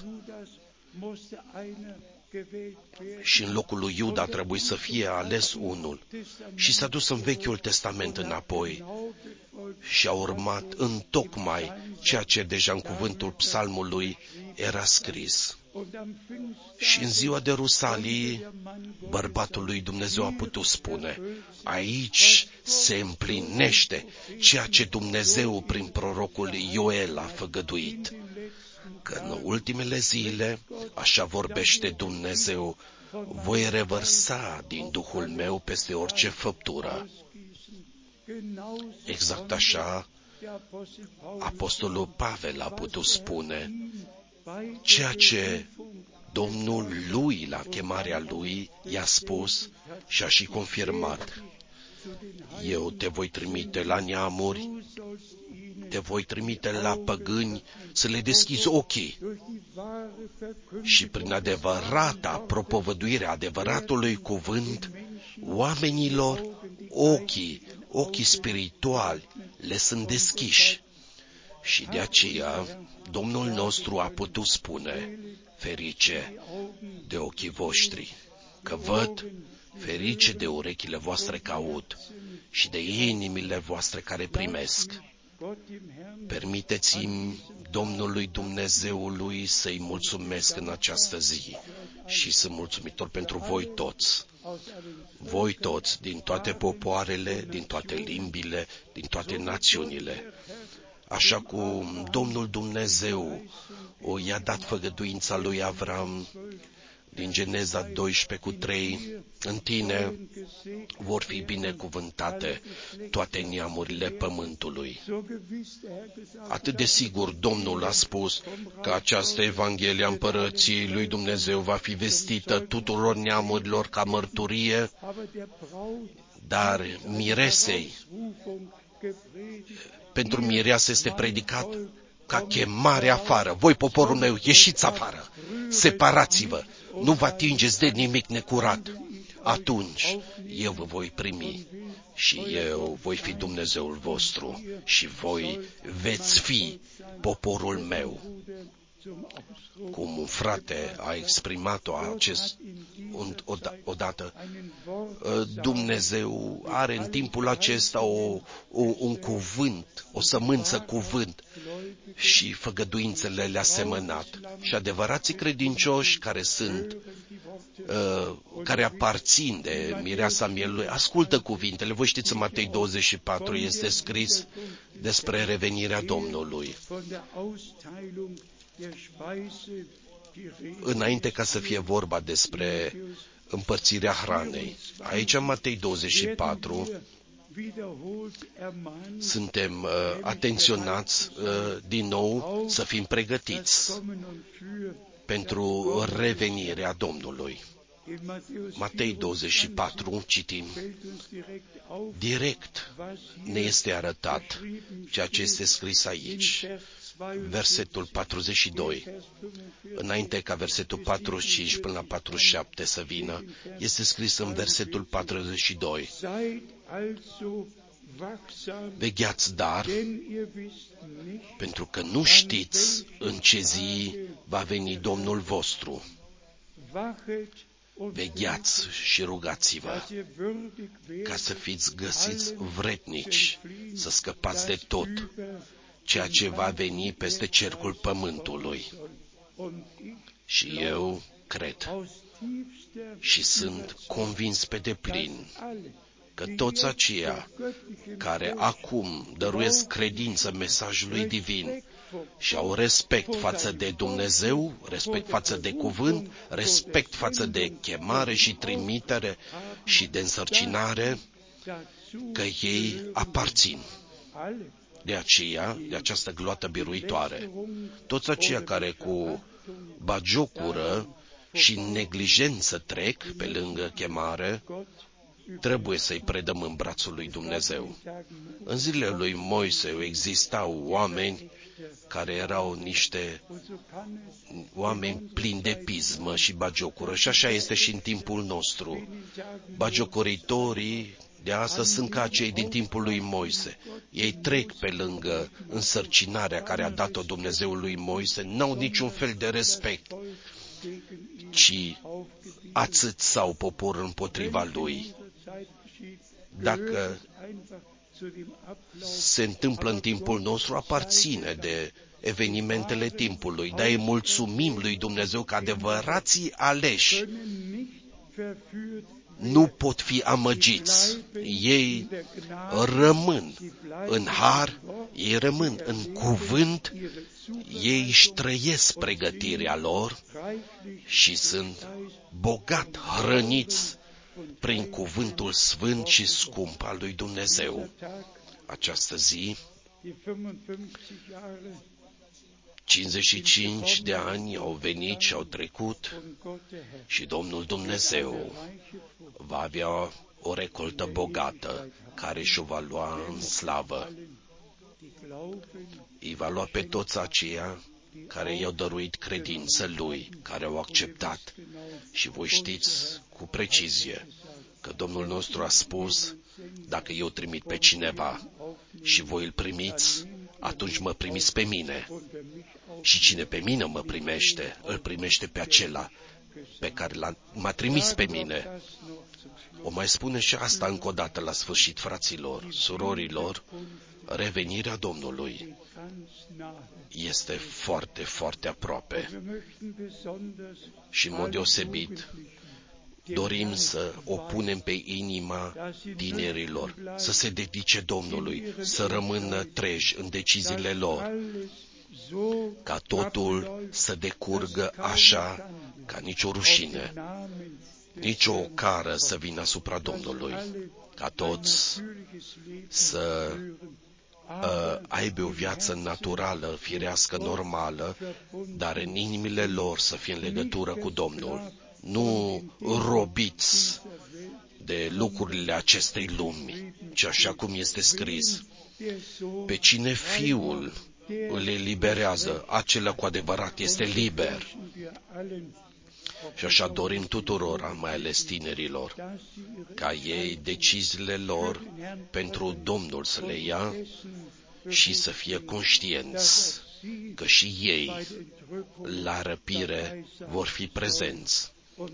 Și în locul lui Iuda a trebuit să fie ales unul. Și s-a dus în Vechiul Testament înapoi și a urmat întocmai ceea ce deja în cuvântul psalmului era scris. Și în ziua de Rusalii, bărbatul lui Dumnezeu a putut spune, aici se împlinește ceea ce Dumnezeu prin prorocul Ioel a făgăduit, că în ultimele zile, așa vorbește Dumnezeu, voi revărsa din Duhul meu peste orice făptură. Exact așa, Apostolul Pavel a putut spune, ceea ce Domnul lui, la chemarea lui, i-a spus și a și confirmat. Eu te voi trimite la neamuri te voi trimite la păgâni să le deschizi ochii și prin adevărata propovăduire adevăratului cuvânt, oamenilor ochii, ochii spirituali le sunt deschiși. Și de aceea Domnul nostru a putut spune, ferice de ochii voștri, că văd, ferice de urechile voastre că aud și de inimile voastre care primesc. Permiteți-mi Domnului Dumnezeului să-i mulțumesc în această zi și sunt mulțumitor pentru voi toți. Voi toți, din toate popoarele, din toate limbile, din toate națiunile. Așa cum Domnul Dumnezeu o i-a dat făgăduința lui Avram din Geneza doisprezece cu trei, în tine vor fi binecuvântate toate neamurile pământului. Atât de sigur Domnul a spus că această Evanghelie a Împărăției lui Dumnezeu va fi vestită tuturor neamurilor ca mărturie, dar miresei, pentru mireasă este predicat ca chemare afară. Voi, poporul meu, ieșiți afară, separați-vă, nu vă atingeți de nimic necurat. Atunci eu vă voi primi și eu voi fi Dumnezeul vostru și voi veți fi poporul meu. Cum un frate a exprimat-o acest, odată, Dumnezeu are în timpul acesta o, o, un cuvânt, o sămânță cuvânt și făgăduințele le-a semănat. Și adevărații credincioși care sunt, uh, care aparțin de mireasa mielului, ascultă cuvintele. Voi știți, în Matei douăzeci și patru este scris despre revenirea Domnului. Înainte ca să fie vorba despre împărțirea hranei. Aici, în Matei douăzeci și patru, suntem uh, atenționați uh, din nou să fim pregătiți pentru revenirea Domnului. Matei douăzeci și patru, citim, direct ne este arătat ceea ce este scris aici. Versetul patruzeci și doi, înainte ca versetul patruzeci și cinci până la patruzeci și șapte să vină, este scris în versetul patruzeci și doi. Vegheați dar, pentru că nu știți în ce zi va veni Domnul vostru. Vegheați și rugați-vă, ca să fiți găsiți vrednici, să scăpați de tot ceea ce va veni peste cercul pământului. Și eu cred și sunt convins pe deplin că toți aceia care acum dăruiesc credință mesajului divin și au respect față de Dumnezeu, respect față de cuvânt, respect față de chemare și trimitere și de însărcinare, că ei aparțin. De aceea, de această gloată biruitoare, toți aceia care cu bagiocură și neglijență trec pe lângă chemare, trebuie să-i predăm în brațul lui Dumnezeu. În zilele lui Moise existau oameni care erau niște oameni plini de pismă și bagiocură și așa este și în timpul nostru. Bagiocoritorii de astăzi sunt ca cei din timpul lui Moise. Ei trec pe lângă însărcinarea care a dat-o Dumnezeul lui Moise, n-au niciun fel de respect, ci ațățau poporul împotriva lui. Dacă se întâmplă în timpul nostru, aparține de evenimentele timpului, dar îi mulțumim lui Dumnezeu că adevărații aleși nu pot fi amăgiți. Ei rămân în har, ei rămân în cuvânt, ei își trăiesc pregătirea lor și sunt bogat hrăniți prin cuvântul sfânt și scump al lui Dumnezeu. Această zi, cincizeci și cinci de ani au venit și au trecut și Domnul Dumnezeu va avea o recoltă bogată care și-o va lua în slavă. îi va lua pe toți aceia care i-au dăruit credință lui, care au acceptat. Și voi știți cu precizie că Domnul nostru a spus, dacă eu trimit pe cineva și voi îl primiți, atunci mă primiți pe mine. Și cine pe mine mă primește, îl primește pe acela pe care l-a, m-a trimis pe mine. O mai spune și asta încă o dată la sfârșit, fraților, surorilor, revenirea Domnului este foarte, foarte aproape. Și în mod deosebit dorim să o punem pe inima tinerilor, să se dedice Domnului, să rămână treji în deciziile lor, ca totul să decurgă așa, ca nicio rușine, nicio ocară să vină asupra Domnului, ca toți să uh, aibă o viață naturală, firească, normală, dar în inimile lor să fie în legătură cu Domnul, nu robiți de lucrurile acestei lumi, ci așa cum este scris, pe cine Fiul îl eliberează, acela cu adevărat este liber. Și așa dorim tuturor, mai ales tinerilor, ca ei deciziile lor pentru Domnul să le ia și să fie conștienți că și ei la răpire vor fi prezenți.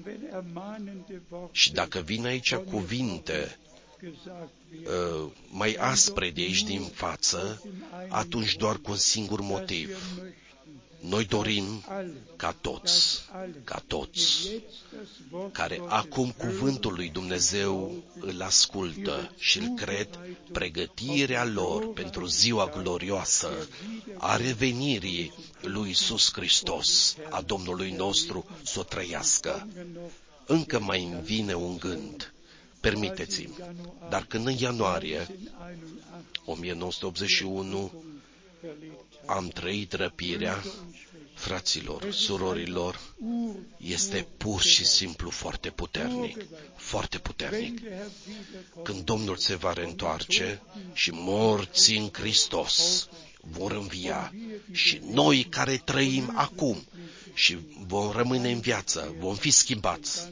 Și dacă vin aici cuvinte uh, mai aspre de aici din față, atunci doar cu un singur motiv. Noi dorim ca toți, ca toți, care acum cuvântul lui Dumnezeu îl ascultă și îl cred, pregătirea lor pentru ziua glorioasă a revenirii lui Iisus Hristos, a Domnului nostru, să o trăiască. Încă mai îmi vine un gând, permiteți-mi, dar când în ianuarie o mie nouă sute optzeci și unu am trăit răpirea, fraților, surorilor, este pur și simplu foarte puternic, foarte puternic. Când Domnul se va reîntoarce și morții în Hristos vor învia și noi care trăim acum și vom rămâne în viață, vom fi schimbați.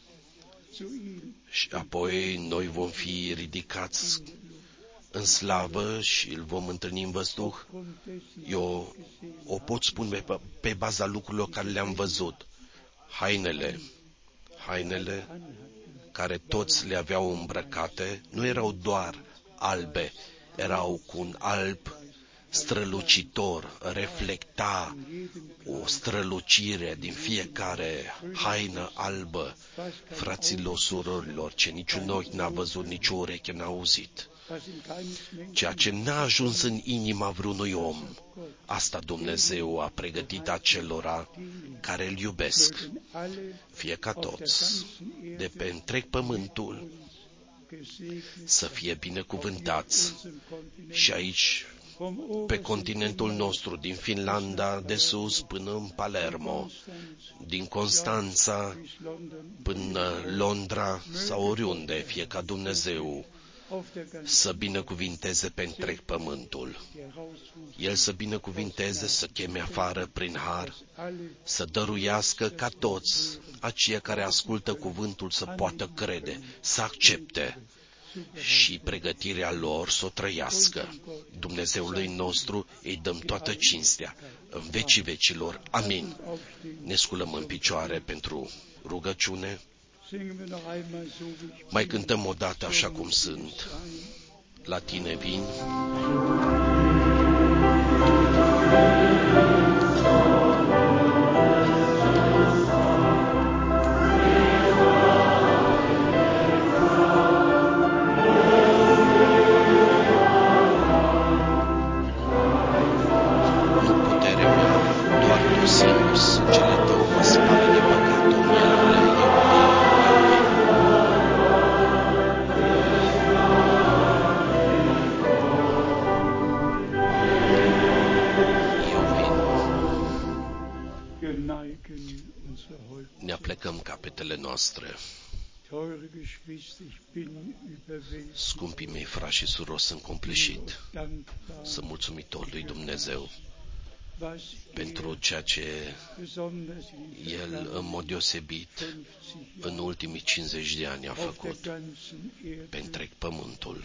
Și apoi noi vom fi ridicați în slavă și îl vom întâlni în văzduh. Eu o pot spune pe, pe baza lucrurilor care le-am văzut. Hainele, hainele care toți le aveau îmbrăcate, nu erau doar albe, erau cu un alb strălucitor, reflecta o strălucire din fiecare haină albă. Fraților, surorilor, ce niciun ochi n-a văzut, nici o ureche n-a auzit. Ceea ce n-a ajuns în inima vreunui om, asta Dumnezeu a pregătit acelora care îl iubesc, fie ca toți, de pe întreg pământul, să fie binecuvântați. Și aici, pe continentul nostru, din Finlanda de sus până în Palermo, din Constanța până Londra sau oriunde, fie ca Dumnezeu să binecuvinteze pe întreg pământul. El să binecuvinteze, să cheme afară prin har, să dăruiască ca toți aceia care ascultă cuvântul să poată crede, să accepte și pregătirea lor să o trăiască. Dumnezeului nostru îi dăm toată cinstea în vecii vecilor. Amin. Ne sculăm în picioare pentru rugăciune. Mai cântăm o dată așa cum sunt. La tine vin. Ne aplecăm capetele noastre. Scumpii mei frați și surori, sunt copleșit, sunt mulțumitor lui Dumnezeu pentru ceea ce El, în mod deosebit, în ultimii cincizeci de ani a făcut pe întreg pământul.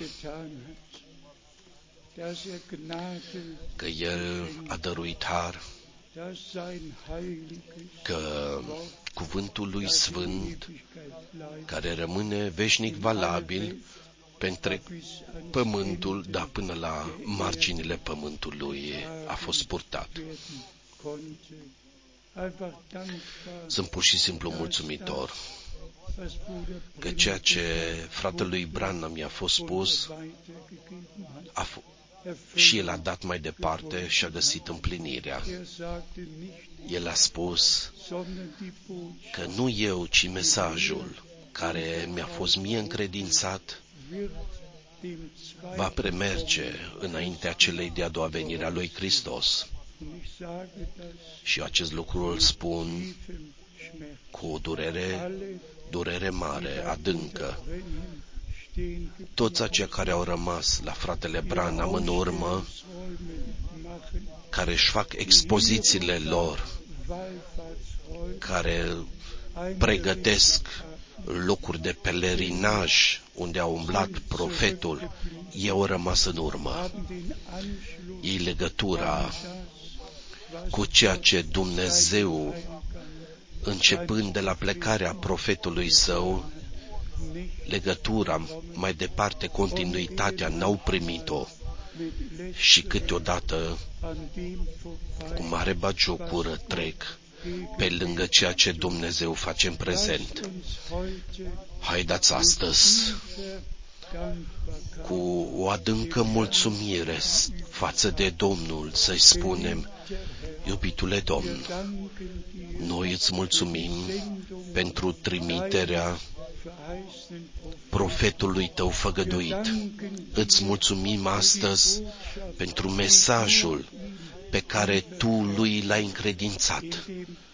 Că El a dăruit har, că cuvântul Lui Sfânt, care rămâne veșnic valabil pe întreg pământul, dar până la marginile pământului a fost purtat. Sunt pur și simplu mulțumitor că ceea ce fratelui Branham mi-a fost spus, a f- și el a dat mai departe și a găsit împlinirea. El a spus că nu eu, ci mesajul care mi-a fost mie încredințat va premerge înaintea celei de-a doua venire a lui Hristos. Și acest lucru îl spun cu o durere, durere mare, adâncă. Toți aceia care au rămas la fratele Branham în urmă, care își fac expozițiile lor, care pregătesc locuri de pelerinaj unde a umblat profetul, ei au rămas în urmă. Ei legătura cu ceea ce Dumnezeu, începând de la plecarea profetului său, legătura, mai departe continuitatea, n-au primit-o. Și câteodată, cu mare bagiocură, trec pe lângă ceea ce Dumnezeu face în prezent. Haideți astăzi, cu o adâncă mulțumire față de Domnul, să-i spunem: iubitule Domn, noi îți mulțumim pentru trimiterea profetului tău făgăduit. Îți mulțumim astăzi pentru mesajul pe care tu lui l-ai încredințat,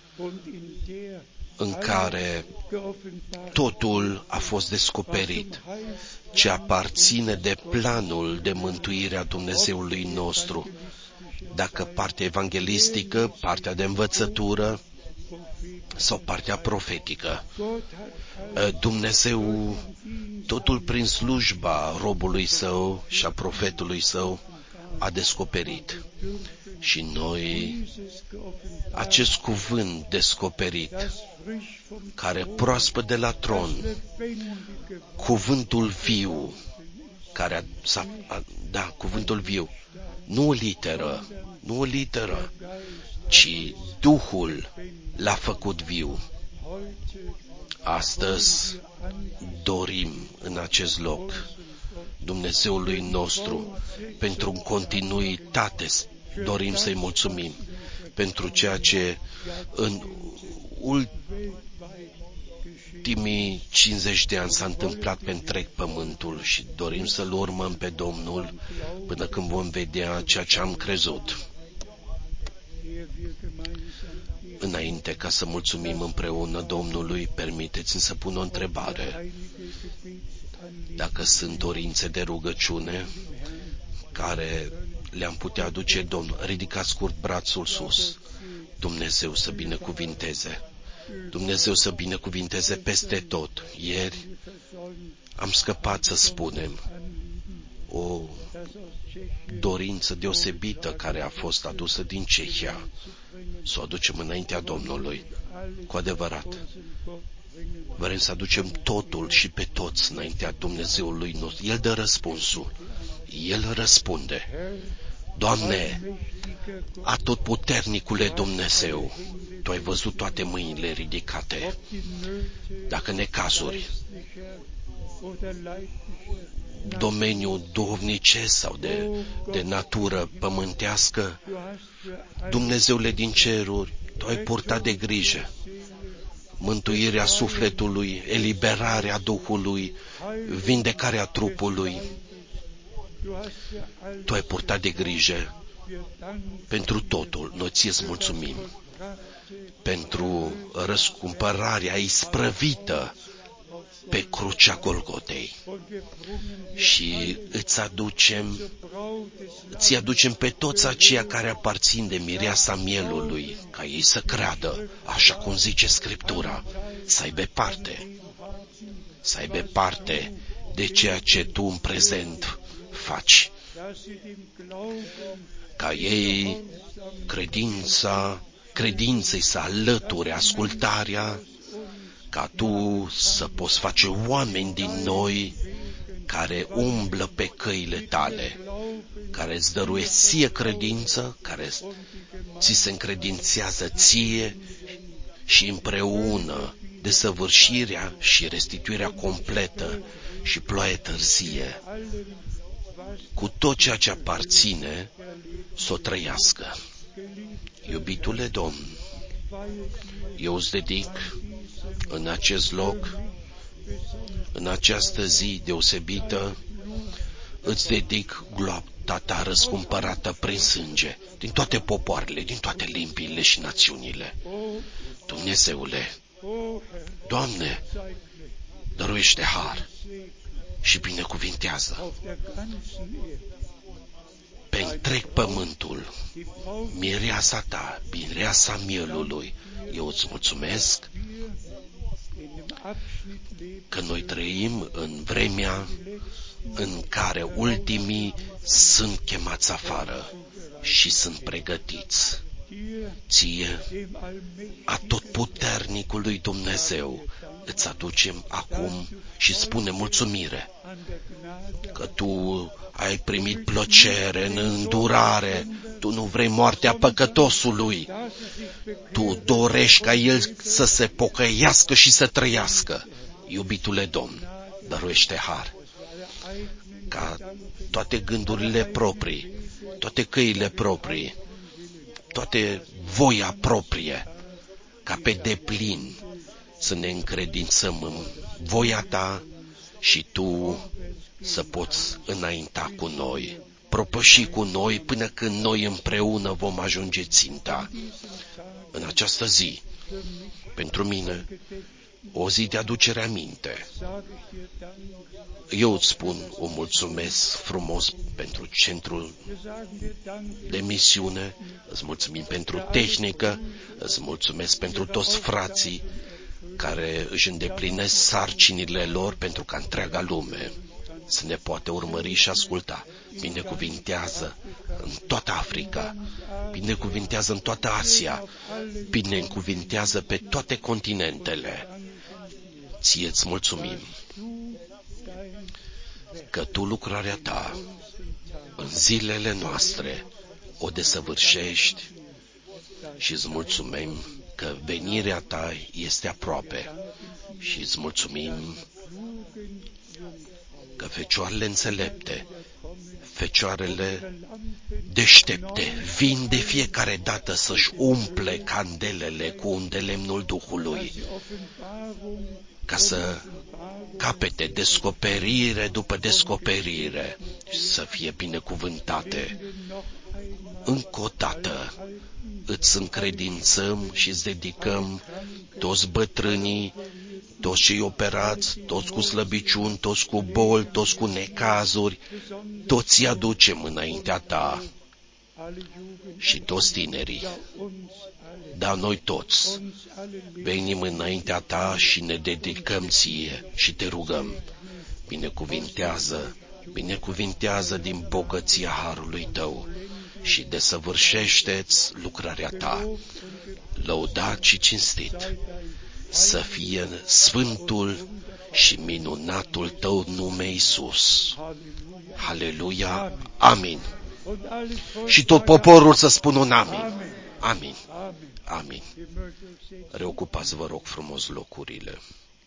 în care totul a fost descoperit, ce aparține de planul de mântuire a Dumnezeului nostru, dacă partea evanghelistică, partea de învățătură sau partea profetică. Dumnezeu, totul prin slujba robului său și a profetului său, a descoperit. Și noi, acest cuvânt descoperit, care proaspăt de la tron, cuvântul viu, care a, s-a, a, da, cuvântul viu, nu o literă, nu o literă, ci Duhul l-a făcut viu. Astăzi dorim în acest loc Dumnezeului nostru pentru continuitate, dorim să-i mulțumim pentru ceea ce în ultimii cincizeci de ani s-a întâmplat pe întreg pământul și dorim să-L urmăm pe Domnul până când vom vedea ceea ce am crezut. Înainte ca să mulțumim împreună Domnului, permiteți-mi să pun o întrebare. Dacă sunt dorințe de rugăciune care le-am putea aduce Domnul, ridicați scurt brațul sus. Dumnezeu să binecuvinteze. Dumnezeu să binecuvinteze peste tot. Ieri am scăpat să spunem o dorință deosebită care a fost adusă din Cehia, să o aducem înaintea Domnului. Cu adevărat, vrem să aducem totul și pe toți înaintea Dumnezeului nostru. El dă răspunsul. El răspunde. Doamne, atotputernicule Dumnezeu, Tu ai văzut toate mâinile ridicate. Dacă necazuri, domeniul duhovnicesc sau de, de natură pământească, Dumnezeule din ceruri, Tu ai purtat de grijă mântuirea sufletului, eliberarea Duhului, vindecarea trupului. Tu ai purtat de grijă pentru totul. Noi ți-ți mulțumim pentru răscumpărarea isprăvită pe crucea Golgotei și îți aducem, îți aducem pe toți aceia care aparțin de mireasa mielului, ca ei să creadă, așa cum zice Scriptura, să aibă parte, să aibă parte de ceea ce tu în prezent faci, ca ei credința, credinței să alăture ascultarea, ca tu să poți face oameni din noi care umblă pe căile tale, care îți dăruie ție credință, care ți se încredințează ție și împreună desăvârșirea și restituirea completă și ploaie târzie, cu tot ceea ce aparține, să o trăiască. Iubitule Domn, eu îți dedic în acest loc, în această zi deosebită, îți dedic gloata ta răscumpărată prin sânge, din toate popoarele, din toate limbile și națiunile. Dumnezeule, Doamne, dăruiește har și binecuvintează pe întreg pământul mireasa ta, mireasa mielului. Eu îți mulțumesc că noi trăim în vremea în care ultimii sunt chemați afară și sunt pregătiți. Ție, atotputernicului Dumnezeu, îți aducem acum și spune mulțumire că tu ai primit plăcere în îndurare, tu nu vrei moartea păcătosului, tu dorești ca el să se pocăiască și să trăiască. Iubitule Domn, dăruiește har ca toate gândurile proprii, toate căile proprii, toate voia proprie, ca pe deplin să ne încredințăm în voia ta și tu să poți înainta cu noi, propăși cu noi până când noi împreună vom ajunge ținta. În această zi, pentru mine, o zi de aducere aminte. Eu îți spun o mulțumesc frumos pentru centrul de misiune, îți mulțumim pentru tehnică, îți mulțumesc pentru toți frații care își îndeplinesc sarcinile lor pentru ca întreaga lume să ne poate urmări și asculta. Binecuvintează în toată Africa, binecuvintează în toată Asia, binecuvintează pe toate continentele. Ție îți mulțumim că tu lucrarea ta în zilele noastre o desăvârșești și îți mulțumim că venirea ta este aproape și îți mulțumim că fecioarele înțelepte, fecioarele deștepte vin de fiecare dată să-și umple candelele cu îndelemnul Duhului, ca să capete descoperire după descoperire și să fie binecuvântate. Încă o dată îți încredințăm și îți dedicăm toți bătrânii, toți cei operați, toți cu slăbiciuni, toți cu boli, toți cu necazuri, toți îi aducem înaintea ta și toți tinerii. Dar noi toți venim înaintea ta și ne dedicăm ție și te rugăm, binecuvintează, binecuvintează din bogăția harului tău și desăvârșește-ți lucrarea ta. Lăudat și cinstit să fie sfântul și minunatul tău nume Iisus. Haleluia, amin. Și tot poporul să spună un amin. Amin. Amin. Reocupați, vă rog frumos, locurile.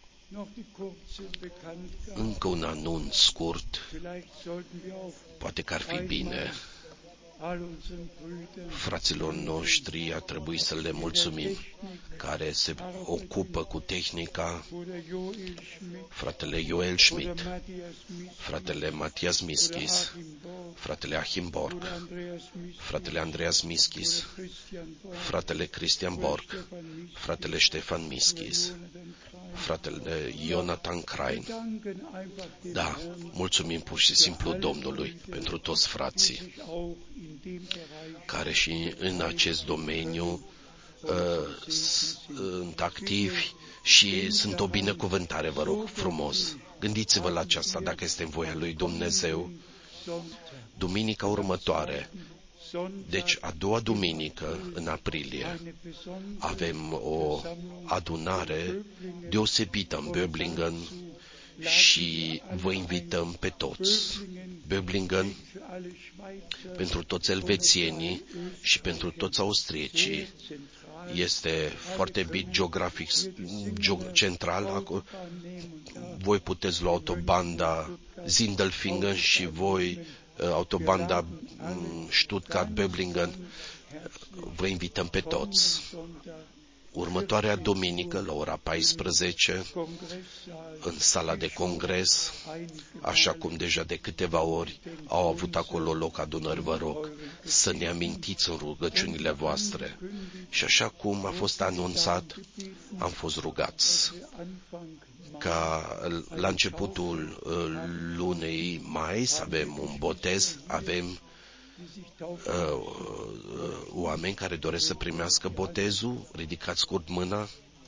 Încă un anunț scurt. Poate că ar fi bine. Fraților noștri ar trebui să le mulțumim care se ocupă cu tehnica, fratele Joel Schmidt, fratele Matthias Miskis, fratele Achim Borg, fratele Andreas Miskis, fratele Christian Borg, fratele Stefan Miskis, fratele Jonathan Krain. Da, mulțumim pur și simplu Domnului pentru toți frații care și în acest domeniu uh, sunt activi și sunt o binecuvântare, vă rog frumos. Gândiți-vă la aceasta, dacă este în voia lui Dumnezeu. Duminica următoare, deci a doua duminică în aprilie, avem o adunare deosebită în Böblingen și vă invităm pe toți. Böblingen, pentru toți elvețienii și pentru toți austriecii, este foarte bine geografic, central. Voi puteți lua autobanda Sindelfingen și voi autobanda Stuttgart-Böblingen. Vă invităm pe toți. Următoarea duminică, la ora paisprezece, în sala de congres, așa cum deja de câteva ori au avut acolo loc adunări, vă rog să ne amintiți în rugăciunile voastre. Și așa cum a fost anunțat, am fost rugați ca la începutul lunii mai să avem un botez, avem Uh, uh, oameni care doresc să primească botezul. Ridicați scurt mâna.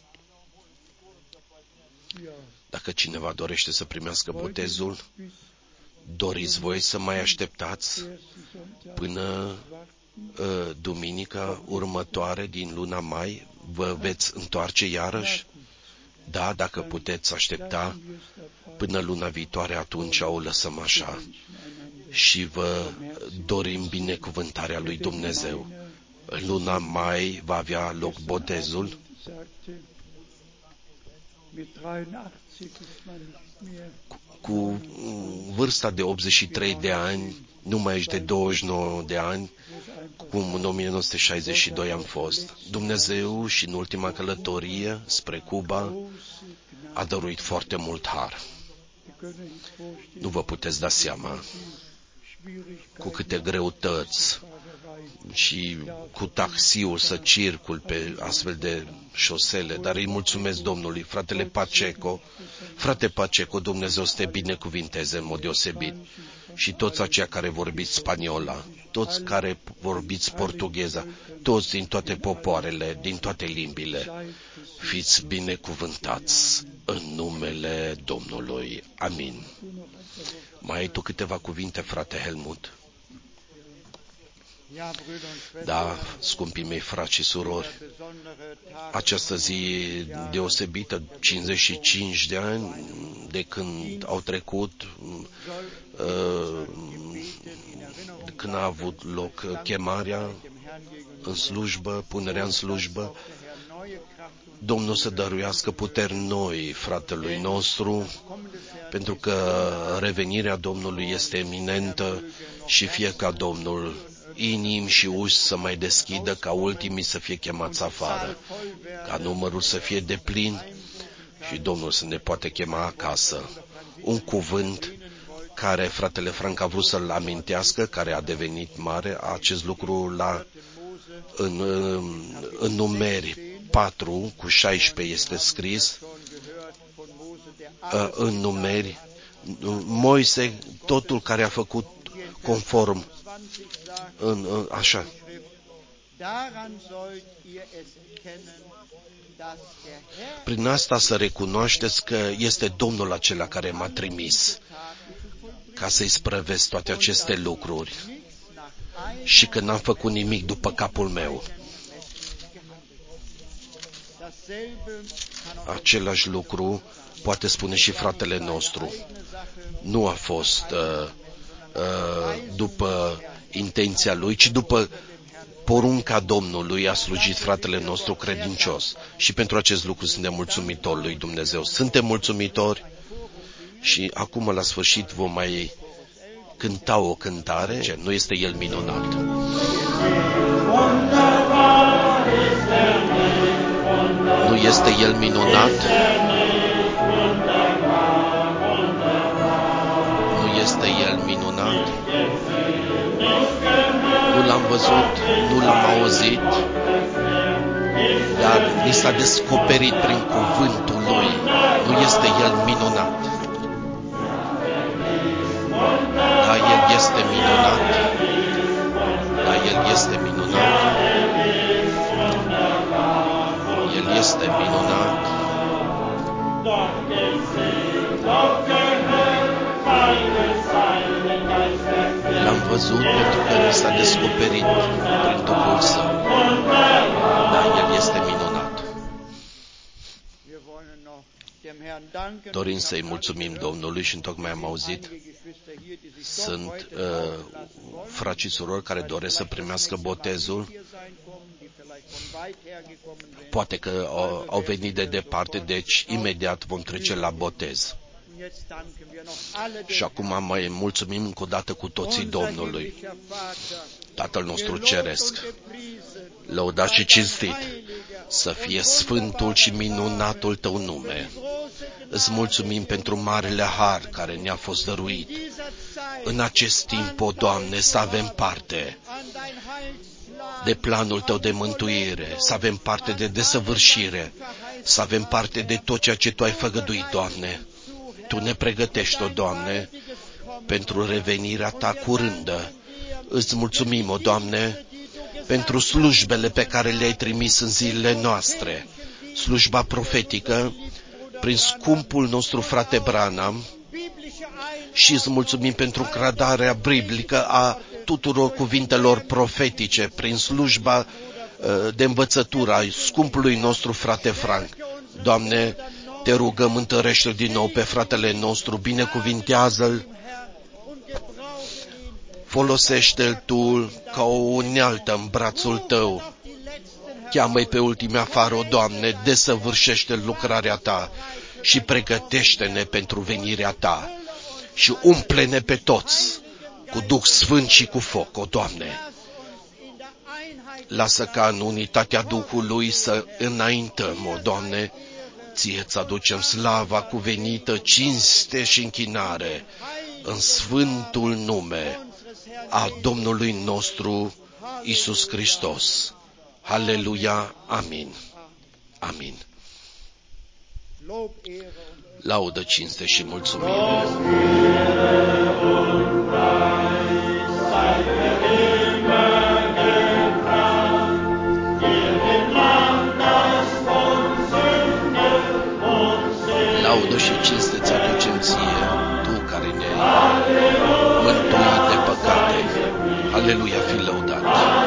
Dacă cineva dorește să primească botezul, doriți voi să mai așteptați până uh, duminica următoare din luna mai? Vă veți întoarce iarăși? Da, dacă puteți aștepta până luna viitoare, atunci o lăsăm așa. Și vă dorim binecuvântarea lui Dumnezeu. În luna mai va avea loc botezul. Cu vârsta de optzeci și trei de ani, nu mai ești de douăzeci și nouă de ani, cum în o mie nouă sute șaizeci și doi am fost. Dumnezeu și în ultima călătorie spre Cuba a dăruit foarte mult har. Nu vă puteți da seama cu câte greutăți și cu taxiul să circul pe astfel de șosele, dar îi mulțumesc Domnului, fratele Paceco, frate Paceco, Dumnezeu să te binecuvinteze în mod deosebit, și toți aceia care vorbiți spaniola, toți care vorbiți portugheza, toți din toate popoarele, din toate limbile, fiți binecuvântați în numele Domnului. Amin. Mai ai tu câteva cuvinte, frate Helmut? Da, scumpii mei frați și surori, această zi deosebită, cincizeci și cinci de ani de când au trecut, de când a avut loc chemarea în slujbă, punerea în slujbă, Domnul să dăruiască puteri noi fratelui nostru, pentru că revenirea Domnului este eminentă și fie ca Domnul inimi și uși să mai deschidă, ca ultimii să fie chemați afară, ca numărul să fie deplin și Domnul să ne poate chema acasă. Un cuvânt care fratele Frank a vrut să-l amintească, care a devenit mare, acest lucru la în, în Numeri patru cu șaisprezece este scris, în Numeri, Moise, totul care a făcut conform în, în așa. Prin asta să recunoașteți că este Domnul acela care m-a trimis ca să-i sprăvesc toate aceste lucruri și că n-am făcut nimic după capul meu. Același lucru poate spune și fratele nostru. Nu a fost uh, uh, după intenția lui, ci după porunca Domnului a slujit fratele nostru credincios. Și pentru acest lucru suntem mulțumitori lui Dumnezeu. Suntem mulțumitori și acum la sfârșit vom mai cânta o cântare. Nu este El minunat? El minunat? Nu este El minunat? Nu l-am văzut, nu l-am auzit, dar ni s-a descoperit prin cuvântul Lui. Nu este El minunat? Da, El este minunat. Da, El este minunat. El este minunat. L-am văzut pentru că mi s-a descoperit prin Duhul Său. Da, El este minunat. Dorim să-i mulțumim Domnului și întocmai am auzit. Sunt uh, frați și surori care doresc să primească botezul. Poate că au, au venit de departe, deci imediat vom trece la botez. Și acum mai mulțumim încă o dată cu toții Domnului, Tatăl nostru Ceresc, lăudat și cinstit să fie sfântul și minunatul Tău nume. Îți mulțumim pentru marele har care ne-a fost dăruit. În acest timp, o Doamne, să avem parte de planul Tău de mântuire, să avem parte de desăvârșire, să avem parte de tot ceea ce Tu ai făgăduit, Doamne. Tu ne pregătești, o Doamne, pentru revenirea Ta curândă. Îți mulțumim, o Doamne, pentru slujbele pe care le-ai trimis în zilele noastre, slujba profetică, prin scumpul nostru frate Branham, și îți mulțumim pentru gradarea biblică a tuturor cuvintelor profetice, prin slujba de învățătură a scumpului nostru frate Frank. Doamne, Te rugăm, întărește-l din nou pe fratele nostru, binecuvintează-l, folosește-l Tu ca o unealtă în brațul Tău. Cheamă-i pe ultimii afară, o Doamne, desăvârșește lucrarea Ta și pregătește-ne pentru venirea Ta și umple-ne pe toți cu Duh Sfânt și cu foc, o Doamne. Lasă ca în unitatea Duhului să înaintăm, o Doamne. Ție-ți aducem slava cuvenită, cinste și închinare în sfântul nume a Domnului nostru Iisus Hristos. Haleluia, amin. Amin. Laudă, cinste și mulțumire. Laudă și cinste ți aducem ție, Tu care ne-ai mântuit de păcate. Aleluia, fi lăudat.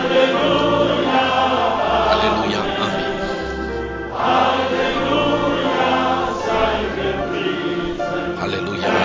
Aleluia, amin. Aleluia.